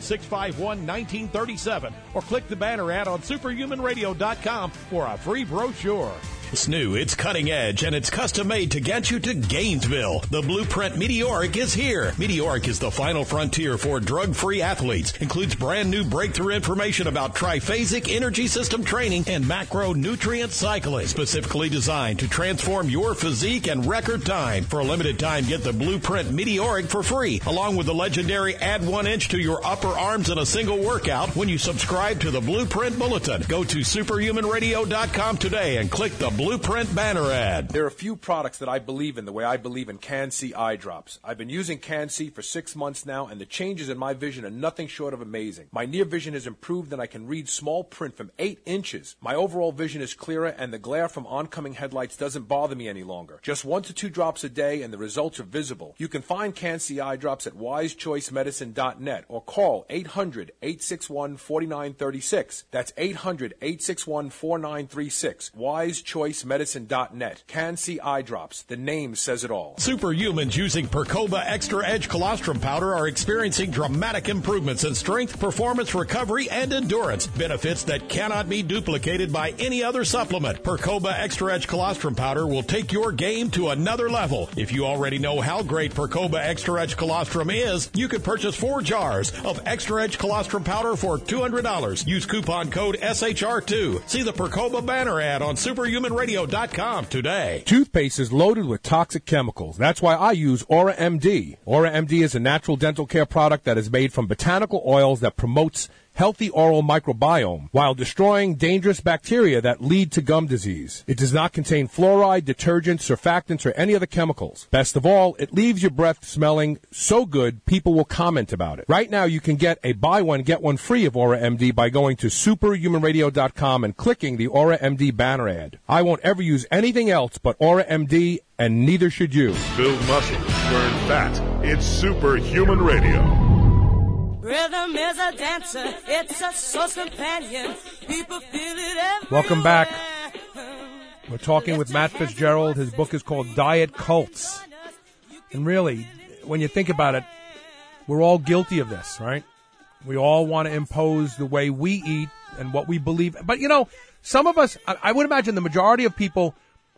800-651-1937 or click the banner ad on superhumanradio.com for a free brochure. It's new, it's cutting edge, and it's custom made to get you to Gainesville. The Blueprint Meteoric is here. Meteoric is the final frontier for drug-free athletes. Includes brand new breakthrough information about triphasic energy system training and macronutrient cycling, specifically designed to transform your physique and record time. For a limited time, get the Blueprint Meteoric for free, along with the legendary Add 1 Inch to Your Upper Arms in a Single Workout when you subscribe to the Blueprint Bulletin. Go to superhumanradio.com today and click the Blueprint banner ad. There are a few products that I believe in the way I believe in Can-C eye drops. I've been using Can-C for 6 months now, and the changes in my vision are nothing short of amazing. My near vision has improved, and I can read small print from 8 inches. My overall vision is clearer, and the glare from oncoming headlights doesn't bother me any longer. Just 1 to 2 drops a day, and the results are visible. You can find Can-C eye drops at wisechoicemedicine.net or call 800-861-4936. That's 800-861-4936. wisechoicemedicine.net. Can-C eye drops. The name says it all. Superhumans using Percoba Extra Edge Colostrum Powder are experiencing dramatic improvements in strength, performance, recovery, and endurance. Benefits that cannot be duplicated by any other supplement. Percoba Extra Edge Colostrum Powder will take your game to another level. If you already know how great Percoba Extra Edge Colostrum is, you could purchase 4 jars of Extra Edge Colostrum Powder for $200. Use coupon code SHR2. See the Percoba banner ad on superhumanradio.com today. Toothpaste is loaded with toxic chemicals. That's why I use Aura MD. Aura MD is a natural dental care product that is made from botanical oils that promotes healthy oral microbiome while destroying dangerous bacteria that lead to gum disease. It does not contain fluoride, detergents, surfactants, or any other chemicals. Best of all, it leaves your breath smelling so good people will comment about it. Right now, you can get a buy one, get one free of Aura MD by going to superhumanradio.com and clicking the Aura MD banner ad. I won't ever use anything else but Aura MD, and neither should you. Build muscle, burn fat. It's Superhuman Radio. Rhythm is a dancer, it's a soul's companion. People feel it everywhere. Welcome back. We're talking with Matt Fitzgerald. His book is called Diet Cults. And really, when you think about it, we're all guilty of this, right? We all want to impose the way we eat and what we believe. But, you know, some of us, I would imagine the majority of people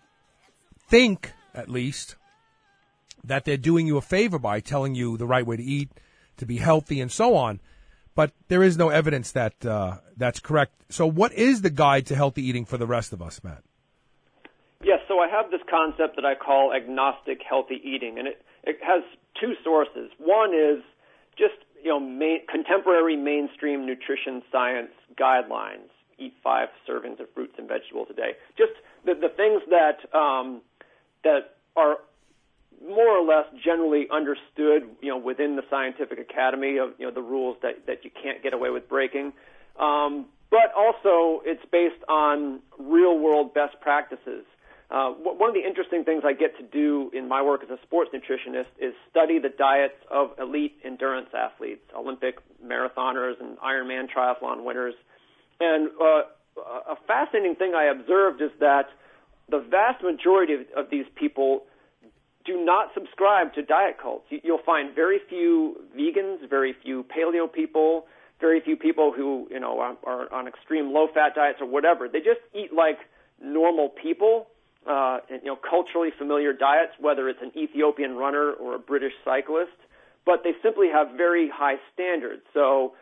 think, at least, that they're doing you a favor by telling you the right way to eat, to be healthy, and so on. But there is no evidence that that's correct. So what is the guide to healthy eating for the rest of us, Matt? Yes, so I have this concept that I call agnostic healthy eating, and it has 2 sources. One is just, contemporary mainstream nutrition science guidelines. Eat 5 servings of fruits and vegetables a day. Just the things that that are less generally understood, within the scientific academy of, the rules that you can't get away with breaking. But also it's based on real-world best practices. One of the interesting things I get to do in my work as a sports nutritionist is study the diets of elite endurance athletes, Olympic marathoners and Ironman triathlon winners. And a fascinating thing I observed is that the vast majority of these people do not subscribe to diet cults. You'll find very few vegans, very few paleo people, very few people who, are on extreme low-fat diets or whatever. They just eat like normal people, culturally familiar diets, whether it's an Ethiopian runner or a British cyclist, but they simply have very high standards. So,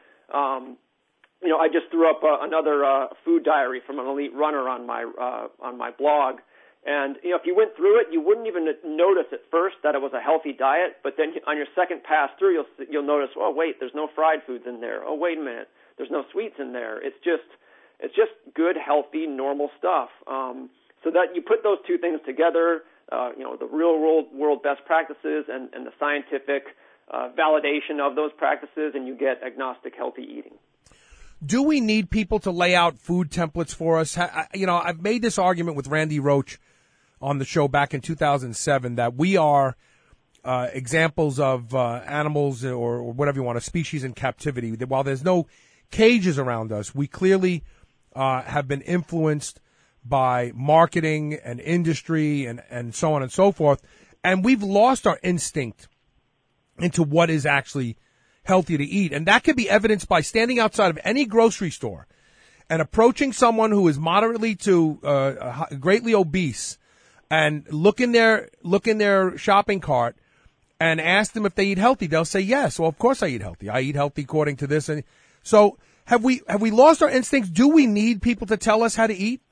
I just threw up another food diary from an elite runner on my blog. And, if you went through it, you wouldn't even notice at first that it was a healthy diet, but then on your second pass through, you'll notice, oh, wait, there's no fried foods in there. Oh, wait a minute, there's no sweets in there. It's just good, healthy, normal stuff. So that you put those two things together, the real world best practices and the scientific validation of those practices, and you get agnostic healthy eating. Do we need people to lay out food templates for us? I've made this argument with Randy Roach on the show back in 2007 that we are examples of animals or whatever you want, a species in captivity. That while there's no cages around us, we clearly have been influenced by marketing and industry and so on and so forth. And we've lost our instinct into what is actually healthy to eat. And that can be evidenced by standing outside of any grocery store and approaching someone who is moderately to greatly obese and look in their shopping cart and ask them if they eat healthy. They'll say yes. Well, of course I eat healthy. I eat healthy according to this. And so have we lost our instincts? Do we need people to tell us how to eat?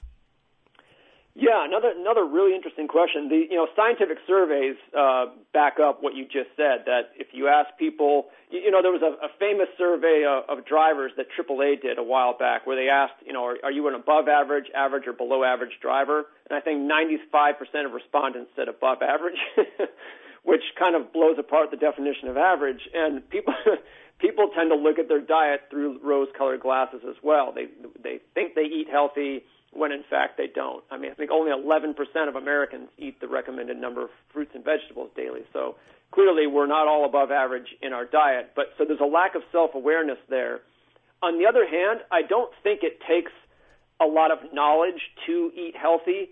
Yeah, another really interesting question. The scientific surveys back up what you just said. That if you ask people, there was a famous survey of drivers that AAA did a while back, where they asked, are you an above average, average, or below average driver? And I think 95% of respondents said above average, which kind of blows apart the definition of average. And people tend to look at their diet through rose-colored glasses as well. They think they eat healthy, when in fact they don't. I think only 11% of Americans eat the recommended number of fruits and vegetables daily. So clearly we're not all above average in our diet. But so there's a lack of self-awareness there. On the other hand, I don't think it takes a lot of knowledge to eat healthy.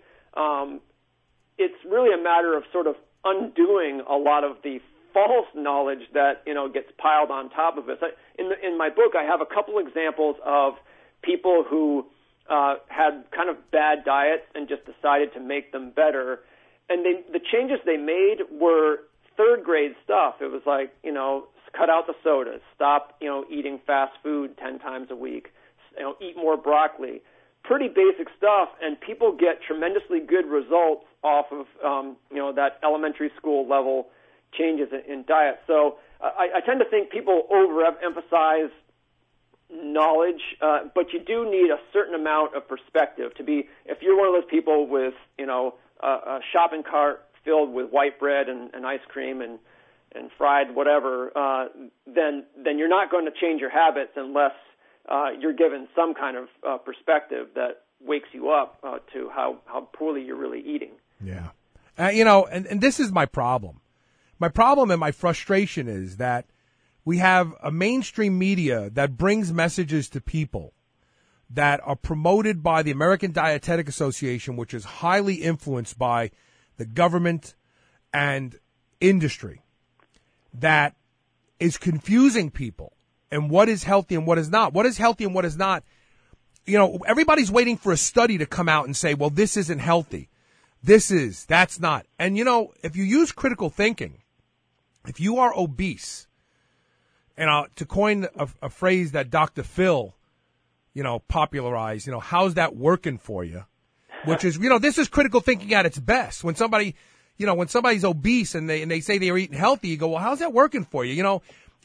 It's really a matter of sort of undoing a lot of the false knowledge that, gets piled on top of us. In my book, I have a couple examples of people who had kind of bad diets and just decided to make them better. And the changes they made were third-grade stuff. It was like, cut out the sodas, stop, eating fast food 10 times a week, eat more broccoli. Pretty basic stuff, and people get tremendously good results off of, that elementary school level changes in diet. So I tend to think people overemphasize knowledge, but you do need a certain amount of perspective to be, if you're one of those people with, a shopping cart filled with white bread and ice cream and fried whatever, then you're not going to change your habits unless you're given some kind of perspective that wakes you up to how poorly you're really eating. Yeah. And this is my problem. My problem and my frustration is that we have a mainstream media that brings messages to people that are promoted by the American Dietetic Association, which is highly influenced by the government and industry, that is confusing people and what is healthy and what is not. What is healthy and what is not? Everybody's waiting for a study to come out and say, well, this isn't healthy. That's not. And, if you use critical thinking, if you are obese, and to coin a phrase that Dr. Phil, popularized, how's that working for you? Which is, this is critical thinking at its best. When somebody's obese and they say they're eating healthy, you go, well, how's that working for you?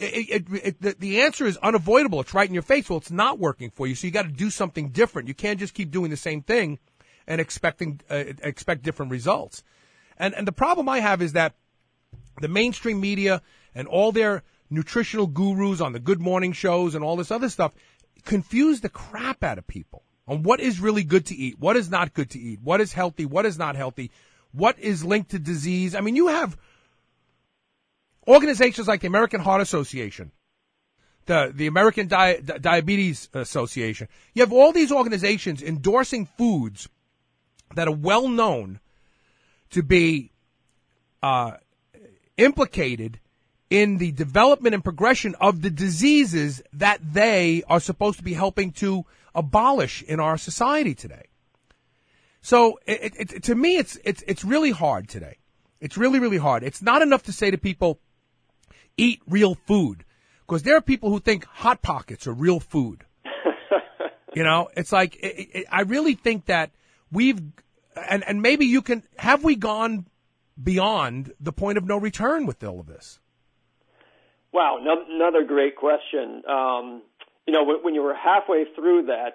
The answer is unavoidable. It's right in your face. Well, it's not working for you. So you got to do something different. You can't just keep doing the same thing and expect different results. And the problem I have is that the mainstream media and all their nutritional gurus on the Good Morning shows and all this other stuff confuse the crap out of people on what is really good to eat, what is not good to eat, what is healthy, what is not healthy, what is linked to disease. I mean, you have organizations like the American Heart Association, the American Diabetes Association. You have all these organizations endorsing foods that are well known to be implicated in the development and progression of the diseases that they are supposed to be helping to abolish in our society today. So to me, it's really hard today. It's really, really hard. It's not enough to say to people, eat real food, because there are people who think Hot Pockets are real food. You know, it's like, I really think that and maybe you can, have we gone beyond the point of no return with all of this? Wow, another great question. You know, when you were halfway through that,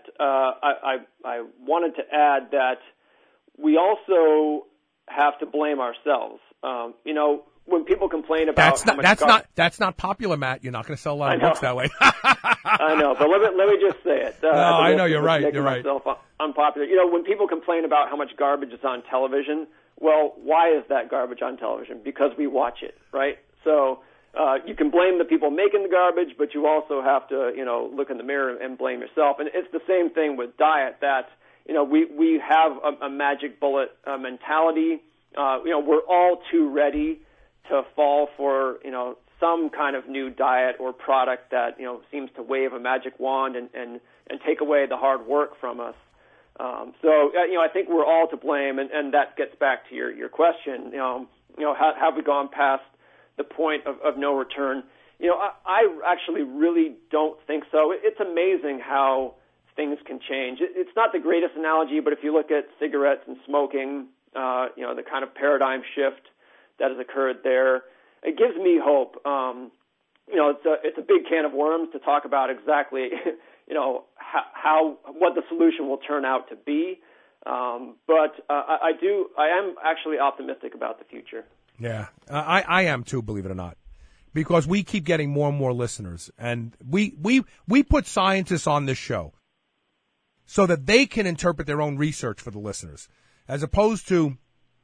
I wanted to add that we also have to blame ourselves. You know, when people complain about that's not popular, Matt. You're not going to sell a lot of books that way. I know, but let me just say it. No, I know you're right. You're right. Unpopular. You know, when people complain about how much garbage is on television, well, why is that garbage on television? Because we watch it, right? So you can blame the people making the garbage, but you also have to, you know, look in the mirror and blame yourself. And it's the same thing with diet. That, you know, we have a magic bullet mentality. You know, we're all too ready to fall for, you know, some kind of new diet or product that, you know, seems to wave a magic wand and take away the hard work from us. So, you know, I think we're all to blame, and that gets back to your question. You know, have we gone past the point of no return? You know, I actually really don't think so. It's amazing how things can change. It's not the greatest analogy, but if you look at cigarettes and smoking, you know, the kind of paradigm shift that has occurred there, it gives me hope. You know, it's a big can of worms to talk about exactly, you know, what the solution will turn out to be. But I am actually optimistic about the future. Yeah, I am too, believe it or not, because we keep getting more and more listeners, and we put scientists on this show so that they can interpret their own research for the listeners, as opposed to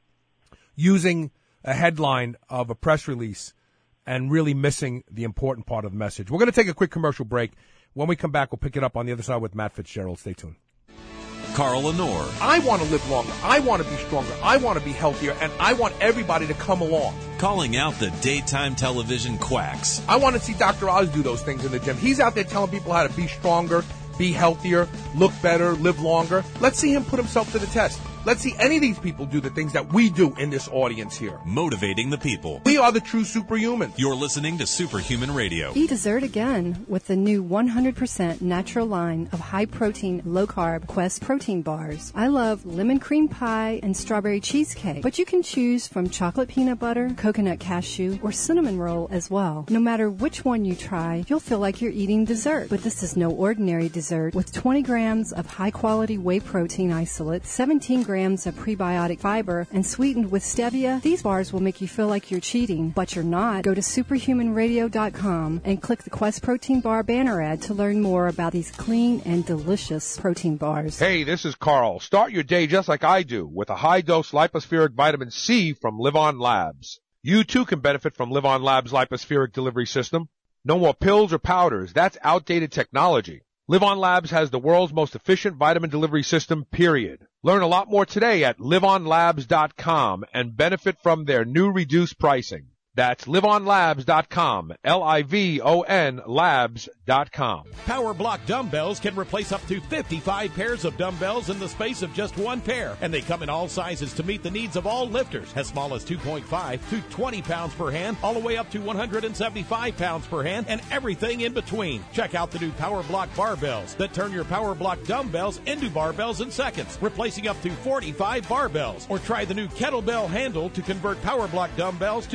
using a headline of a press release and really missing the important part of the message. We're going to take a quick commercial break. When we come back, we'll pick it up on the other side with Matt Fitzgerald. Stay tuned. Carl Lenore. I want to live longer. I want to be stronger. I want to be healthier. And I want everybody to come along. Calling out the daytime television quacks. I want to see Dr. Oz do those things in the gym. He's out there telling people how to be stronger, be healthier, look better, live longer. Let's see him put himself to the test. Let's see any of these people do the things that we do in this audience here. Motivating the people. We are the true superhumans. You're listening to Superhuman Radio. Eat dessert again with the new 100% natural line of high-protein, low-carb Quest protein bars. I love lemon cream pie and strawberry cheesecake, but you can choose from chocolate peanut butter, coconut cashew, or cinnamon roll as well. No matter which one you try, you'll feel like you're eating dessert. But this is no ordinary dessert. With 20 grams of high-quality whey protein isolate, 17 grams of prebiotic fiber, and sweetened with stevia, these bars will make you feel like you're cheating, but you're not. Go to superhumanradio.com and click the Quest Protein Bar banner ad to learn more about these clean and delicious protein bars. Hey, this is Carl. Start your day just like I do with a high-dose lipospheric vitamin C from Live On Labs. You too can benefit from Live On Labs' lipospheric delivery system. No more pills or powders. That's outdated technology. Live On Labs has the world's most efficient vitamin delivery system, period. Learn a lot more today at liveonlabs.com and benefit from their new reduced pricing. That's liveonlabs.com, Livon labs.com. Power Block dumbbells can replace up to 55 pairs of dumbbells in the space of just one pair, and they come in all sizes to meet the needs of all lifters, as small as 2.5 to 20 pounds per hand, all the way up to 175 pounds per hand, and everything in between. Check out the new Power Block barbells that turn your Power Block dumbbells into barbells in seconds, replacing up to 45 barbells. Or try the new kettlebell handle to convert Power Block dumbbells to kettlebells.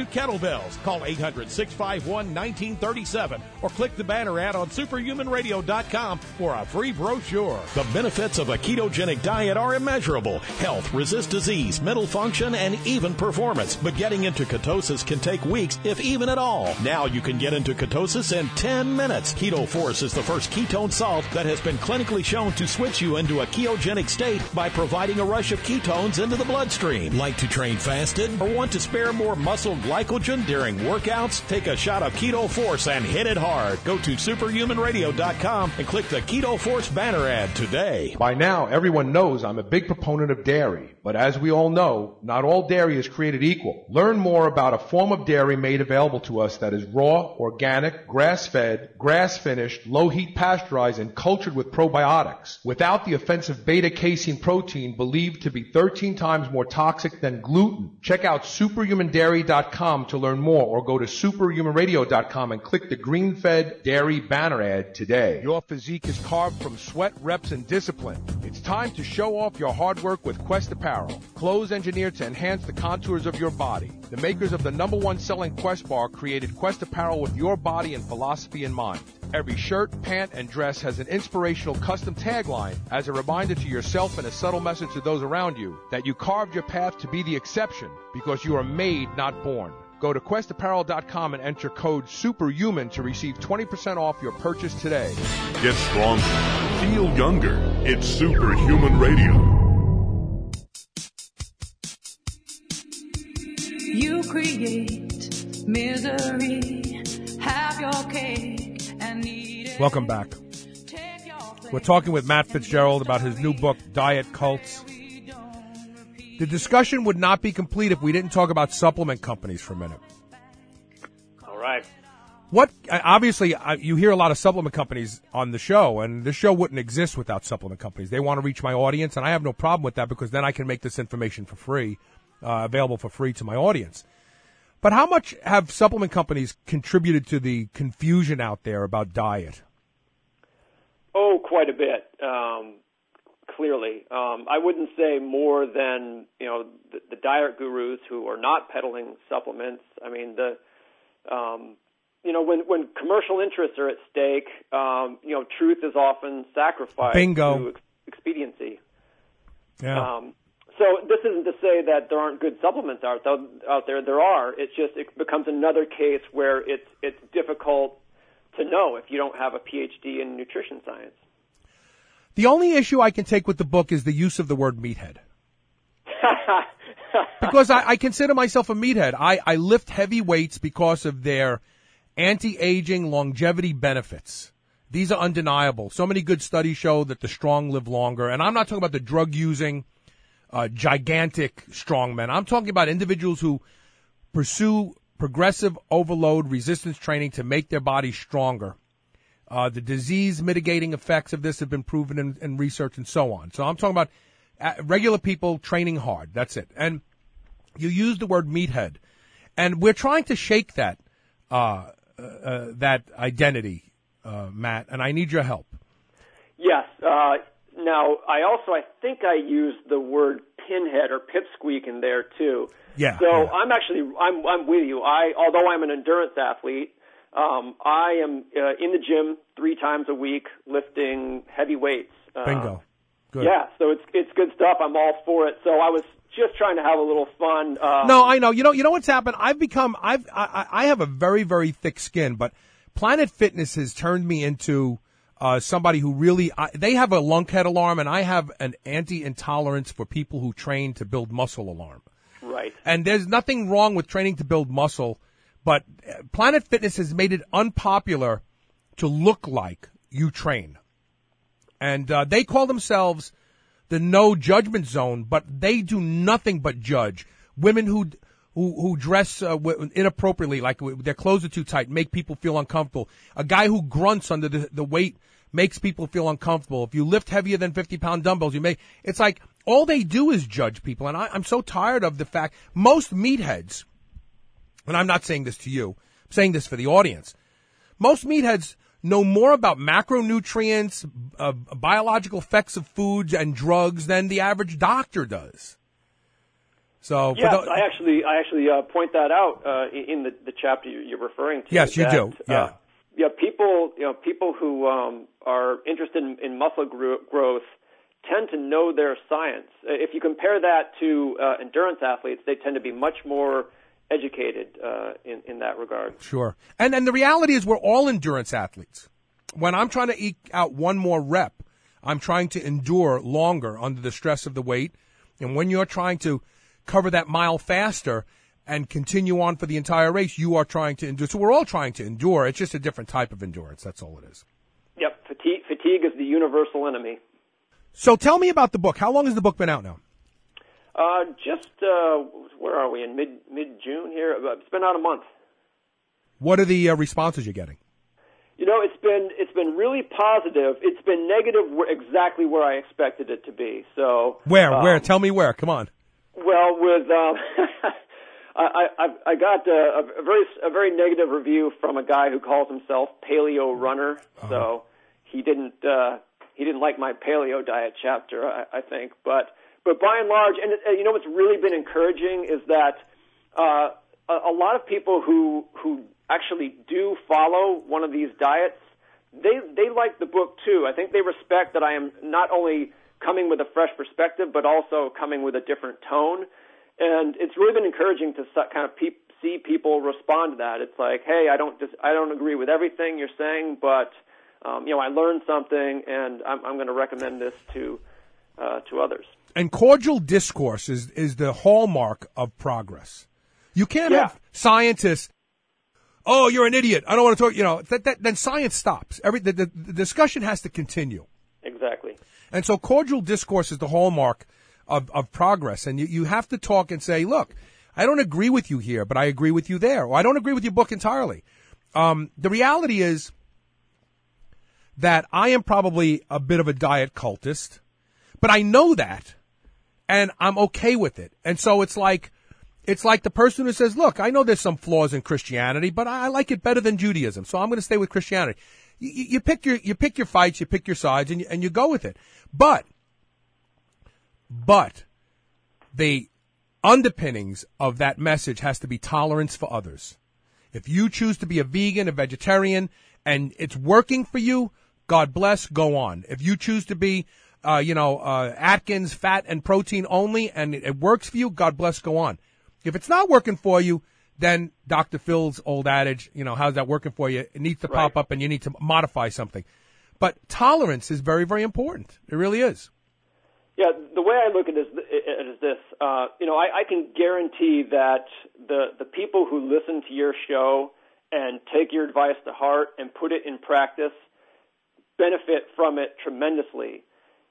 details. Call 800-651-1937 or click the banner ad on superhumanradio.com for a free brochure. The benefits of a ketogenic diet are immeasurable. Health, resist disease, mental function, and even performance. But getting into ketosis can take weeks, if even at all. Now you can get into ketosis in 10 minutes. Keto Force is the first ketone salt that has been clinically shown to switch you into a ketogenic state by providing a rush of ketones into the bloodstream. Like to train fasted or want to spare more muscle glycogen during workouts? Take a shot of Keto Force and hit it hard. Go to superhumanradio.com and click the Keto Force banner ad today. By now, everyone knows I'm a big proponent of dairy. But as we all know, not all dairy is created equal. Learn more about a form of dairy made available to us that is raw, organic, grass-fed, grass-finished, low-heat pasteurized, and cultured with probiotics, without the offensive beta-casein protein believed to be 13 times more toxic than gluten. Check out superhumandairy.com to learn more, or go to superhumanradio.com and click the green-fed dairy banner ad today. Your physique is carved from sweat, reps, and discipline. It's time to show off your hard work with Quest Apparel. Clothes engineered to enhance the contours of your body. The makers of the #1 selling Quest bar created Quest Apparel with your body and philosophy in mind. Every shirt, pant, and dress has an inspirational custom tagline as a reminder to yourself and a subtle message to those around you that you carved your path to be the exception because you are made, not born. Go to questapparel.com and enter code SUPERHUMAN to receive 20% off your purchase today. Get stronger. Feel younger. It's Superhuman Radio. You create misery, have your cake and eat it. Welcome back. We're talking with Matt Fitzgerald about his new book, Diet Cults. The discussion would not be complete if we didn't talk about supplement companies for a minute. All right. Obviously, you hear a lot of supplement companies on the show, and the show wouldn't exist without supplement companies. They want to reach my audience, and I have no problem with that because then I can make this information for free, available for free to my audience. But how much have supplement companies contributed to the confusion out there about diet? Oh, quite a bit. Clearly, I wouldn't say more than the diet gurus who are not peddling supplements. I mean, when commercial interests are at stake, truth is often sacrificed to expediency. Yeah. So this isn't to say that there aren't good supplements out there. There are. It becomes another case where it's difficult to know if you don't have a PhD in nutrition science. The only issue I can take with the book is the use of the word meathead. Because I consider myself a meathead. I lift heavy weights because of their anti-aging longevity benefits. These are undeniable. So many good studies show that the strong live longer. And I'm not talking about the drug-using, gigantic strongmen. I'm talking about individuals who pursue progressive overload resistance training to make their bodies stronger. The disease mitigating effects of this have been proven in research and so on. So I'm talking about regular people training hard. That's it. And you use the word meathead. And we're trying to shake that identity, Matt, and I need your help. Yes. Now, I think I used the word pinhead or pipsqueak in there too. Yeah. So yeah. I'm with you. Although I'm an endurance athlete, I am in the gym 3 times a week lifting heavy weights. Bingo. Good. Yeah. So it's good stuff. I'm all for it. So I was just trying to have a little fun. No, I know. You know what's happened? I have a very, very thick skin, but Planet Fitness has turned me into somebody who really, they have a lunkhead alarm, and I have an anti-intolerance for people who train to build muscle alarm. Right. And there's nothing wrong with training to build muscle, but Planet Fitness has made it unpopular to look like you train. And they call themselves the no judgment zone, but they do nothing but judge. Women who dress inappropriately, like their clothes are too tight, make people feel uncomfortable. A guy who grunts under the weight makes people feel uncomfortable. If you lift heavier than 50-pound dumbbells, it's like all they do is judge people. And I'm so tired of the fact most meatheads, and I'm not saying this to you, I'm saying this for the audience, most meatheads know more about macronutrients, biological effects of foods and drugs than the average doctor does. So yes, I actually point that out in the chapter you're referring to. Yes, you do. Yeah. People who are interested in muscle growth tend to know their science. If you compare that to endurance athletes, they tend to be much more educated in that regard. Sure. And the reality is we're all endurance athletes. When I'm trying to eke out one more rep, I'm trying to endure longer under the stress of the weight. And when you're trying to cover that mile faster and continue on for the entire race, you are trying to endure. So we're all trying to endure. It's just a different type of endurance. That's all it is. Yep. Fatigue is the universal enemy. So tell me about the book. How long has the book been out now? Where are we, in mid-June here? It's been out a month. What are the responses you're getting? It's been really positive. It's been negative exactly where I expected it to be. So where? Tell me where. Come on. Well, with I got a very negative review from a guy who calls himself Paleo Runner. Uh-huh. So he didn't like my paleo diet chapter, I think. But by and large, and what's really been encouraging is that a lot of people who actually do follow one of these diets, they like the book too. I think they respect that I am not only coming with a fresh perspective, but also coming with a different tone. And it's really been encouraging to kind of see people respond to that. It's like, hey, I don't agree with everything you're saying, but I learned something, and I'm going to recommend this to others. And cordial discourse is the hallmark of progress. You can't have scientists. Oh, you're an idiot. I don't want to talk. Then science stops. The discussion has to continue. Exactly. And so cordial discourse is the hallmark of progress. And you have to talk and say, look, I don't agree with you here, but I agree with you there. Or I don't agree with your book entirely. The reality is that I am probably a bit of a diet cultist, but I know that, and I'm okay with it. And so it's like the person who says, look, I know there's some flaws in Christianity, but I like it better than Judaism, so I'm going to stay with Christianity. You pick your fights, you pick your sides, and you go with it. But the underpinnings of that message has to be tolerance for others. If you choose to be a vegan, a vegetarian, and it's working for you, God bless, go on. If you choose to be, Atkins, fat and protein only, and it works for you, God bless, go on. If it's not working for you, then Dr. Phil's old adage, how's that working for you? It needs to pop up and you need to modify something. But tolerance is very, very important. It really is. Yeah, the way I look at it is this. I can guarantee that the people who listen to your show and take your advice to heart and put it in practice benefit from it tremendously.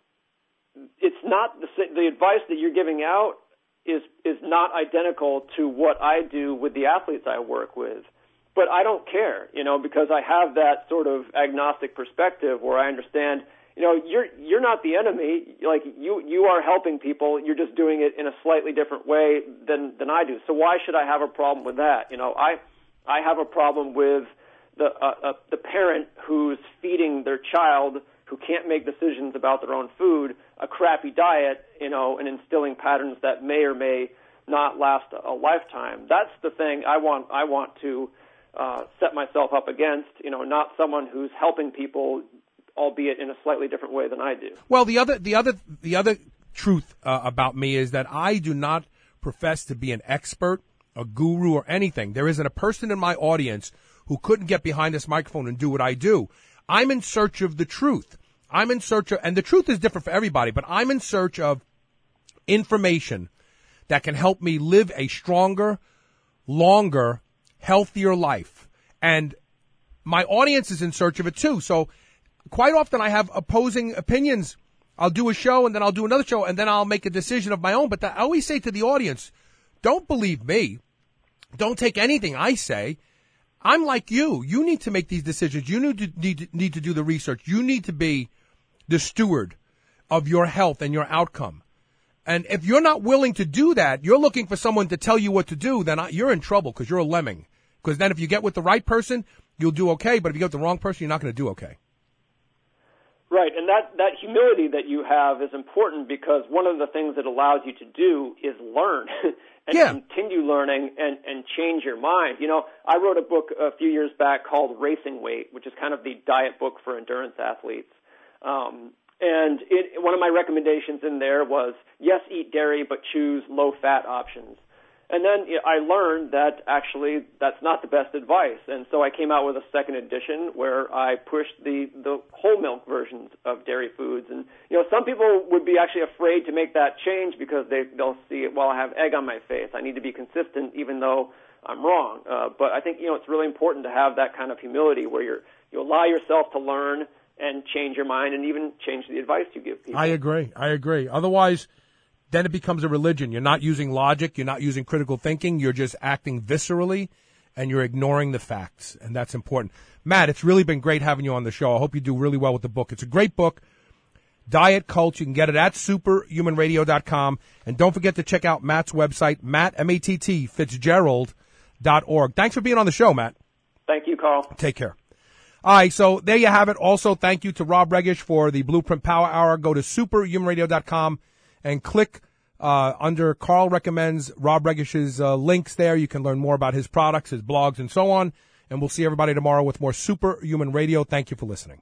It's not the advice that you're giving out is not identical to what I do with the athletes I work with. But I don't care, because I have that sort of agnostic perspective where I understand, you're not the enemy. Like you are helping people. You're just doing it in a slightly different way than I do. So why should I have a problem with that? I have a problem with the parent who's feeding their child who can't make decisions about their own food a crappy diet, and instilling patterns that may or may not last a lifetime. That's the thing I want to set myself up against, not someone who's helping people, albeit in a slightly different way than I do. Well, the other truth about me is that I do not profess to be an expert, a guru, or anything. There isn't a person in my audience who couldn't get behind this microphone and do what I do. I'm in search of the truth. I'm in search of, and the truth is different for everybody, but I'm in search of information that can help me live a stronger, longer, healthier life. And my audience is in search of it too. So quite often I have opposing opinions. I'll do a show and then I'll do another show and then I'll make a decision of my own. But I always say to the audience, don't believe me. Don't take anything I say. I'm like you. You need to make these decisions. You need to do the research. You need to be the steward of your health and your outcome. And if you're not willing to do that, you're looking for someone to tell you what to do, then you're in trouble because you're a lemming. Because then if you get with the right person, you'll do okay. But if you get with the wrong person, you're not going to do okay. Right, and that humility that you have is important because one of the things it allows you to do is learn and continue learning and change your mind. You know, I wrote a book a few years back called Racing Weight, which is kind of the diet book for endurance athletes. And one of my recommendations in there was, yes, eat dairy, but choose low-fat options. And then I learned that actually that's not the best advice. And so I came out with a second edition where I pushed the whole milk versions of dairy foods. And, you know, some people would be actually afraid to make that change because they'll see, well, I have egg on my face. I need to be consistent even though I'm wrong. But I think, you know, it's really important to have that kind of humility where you allow yourself to learn and change your mind and even change the advice you give people. I agree. Otherwise, then it becomes a religion. You're not using logic. You're not using critical thinking. You're just acting viscerally, and you're ignoring the facts, and that's important. Matt, it's really been great having you on the show. I hope you do really well with the book. It's a great book, Diet Cult. You can get it at superhumanradio.com, and don't forget to check out Matt's website, M-A-T-T, Fitzgerald.org. Thanks for being on the show, Matt. Thank you, Carl. Take care. All right, so there you have it. Also, thank you to Rob Regish for the Blueprint Power Hour. Go to superhumanradio.com. and click under Carl Recommends Rob Regish's links there. You can learn more about his products, his blogs, and so on. And we'll see everybody tomorrow with more Superhuman Radio. Thank you for listening.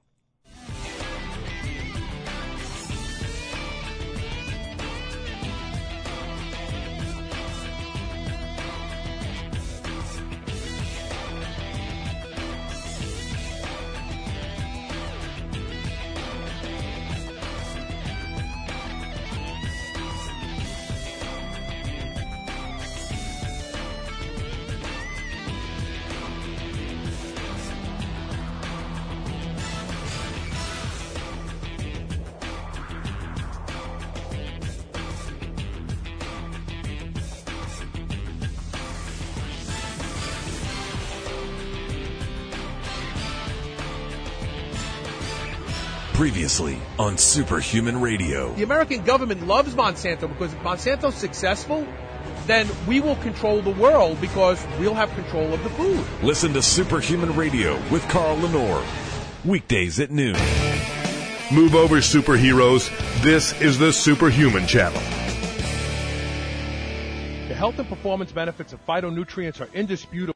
Previously on Superhuman Radio. The American government loves Monsanto because if Monsanto's successful, then we will control the world because we'll have control of the food. Listen to Superhuman Radio with Carl Lenore. Weekdays at noon. Move over, superheroes. This is the Superhuman Channel. The health and performance benefits of phytonutrients are indisputable.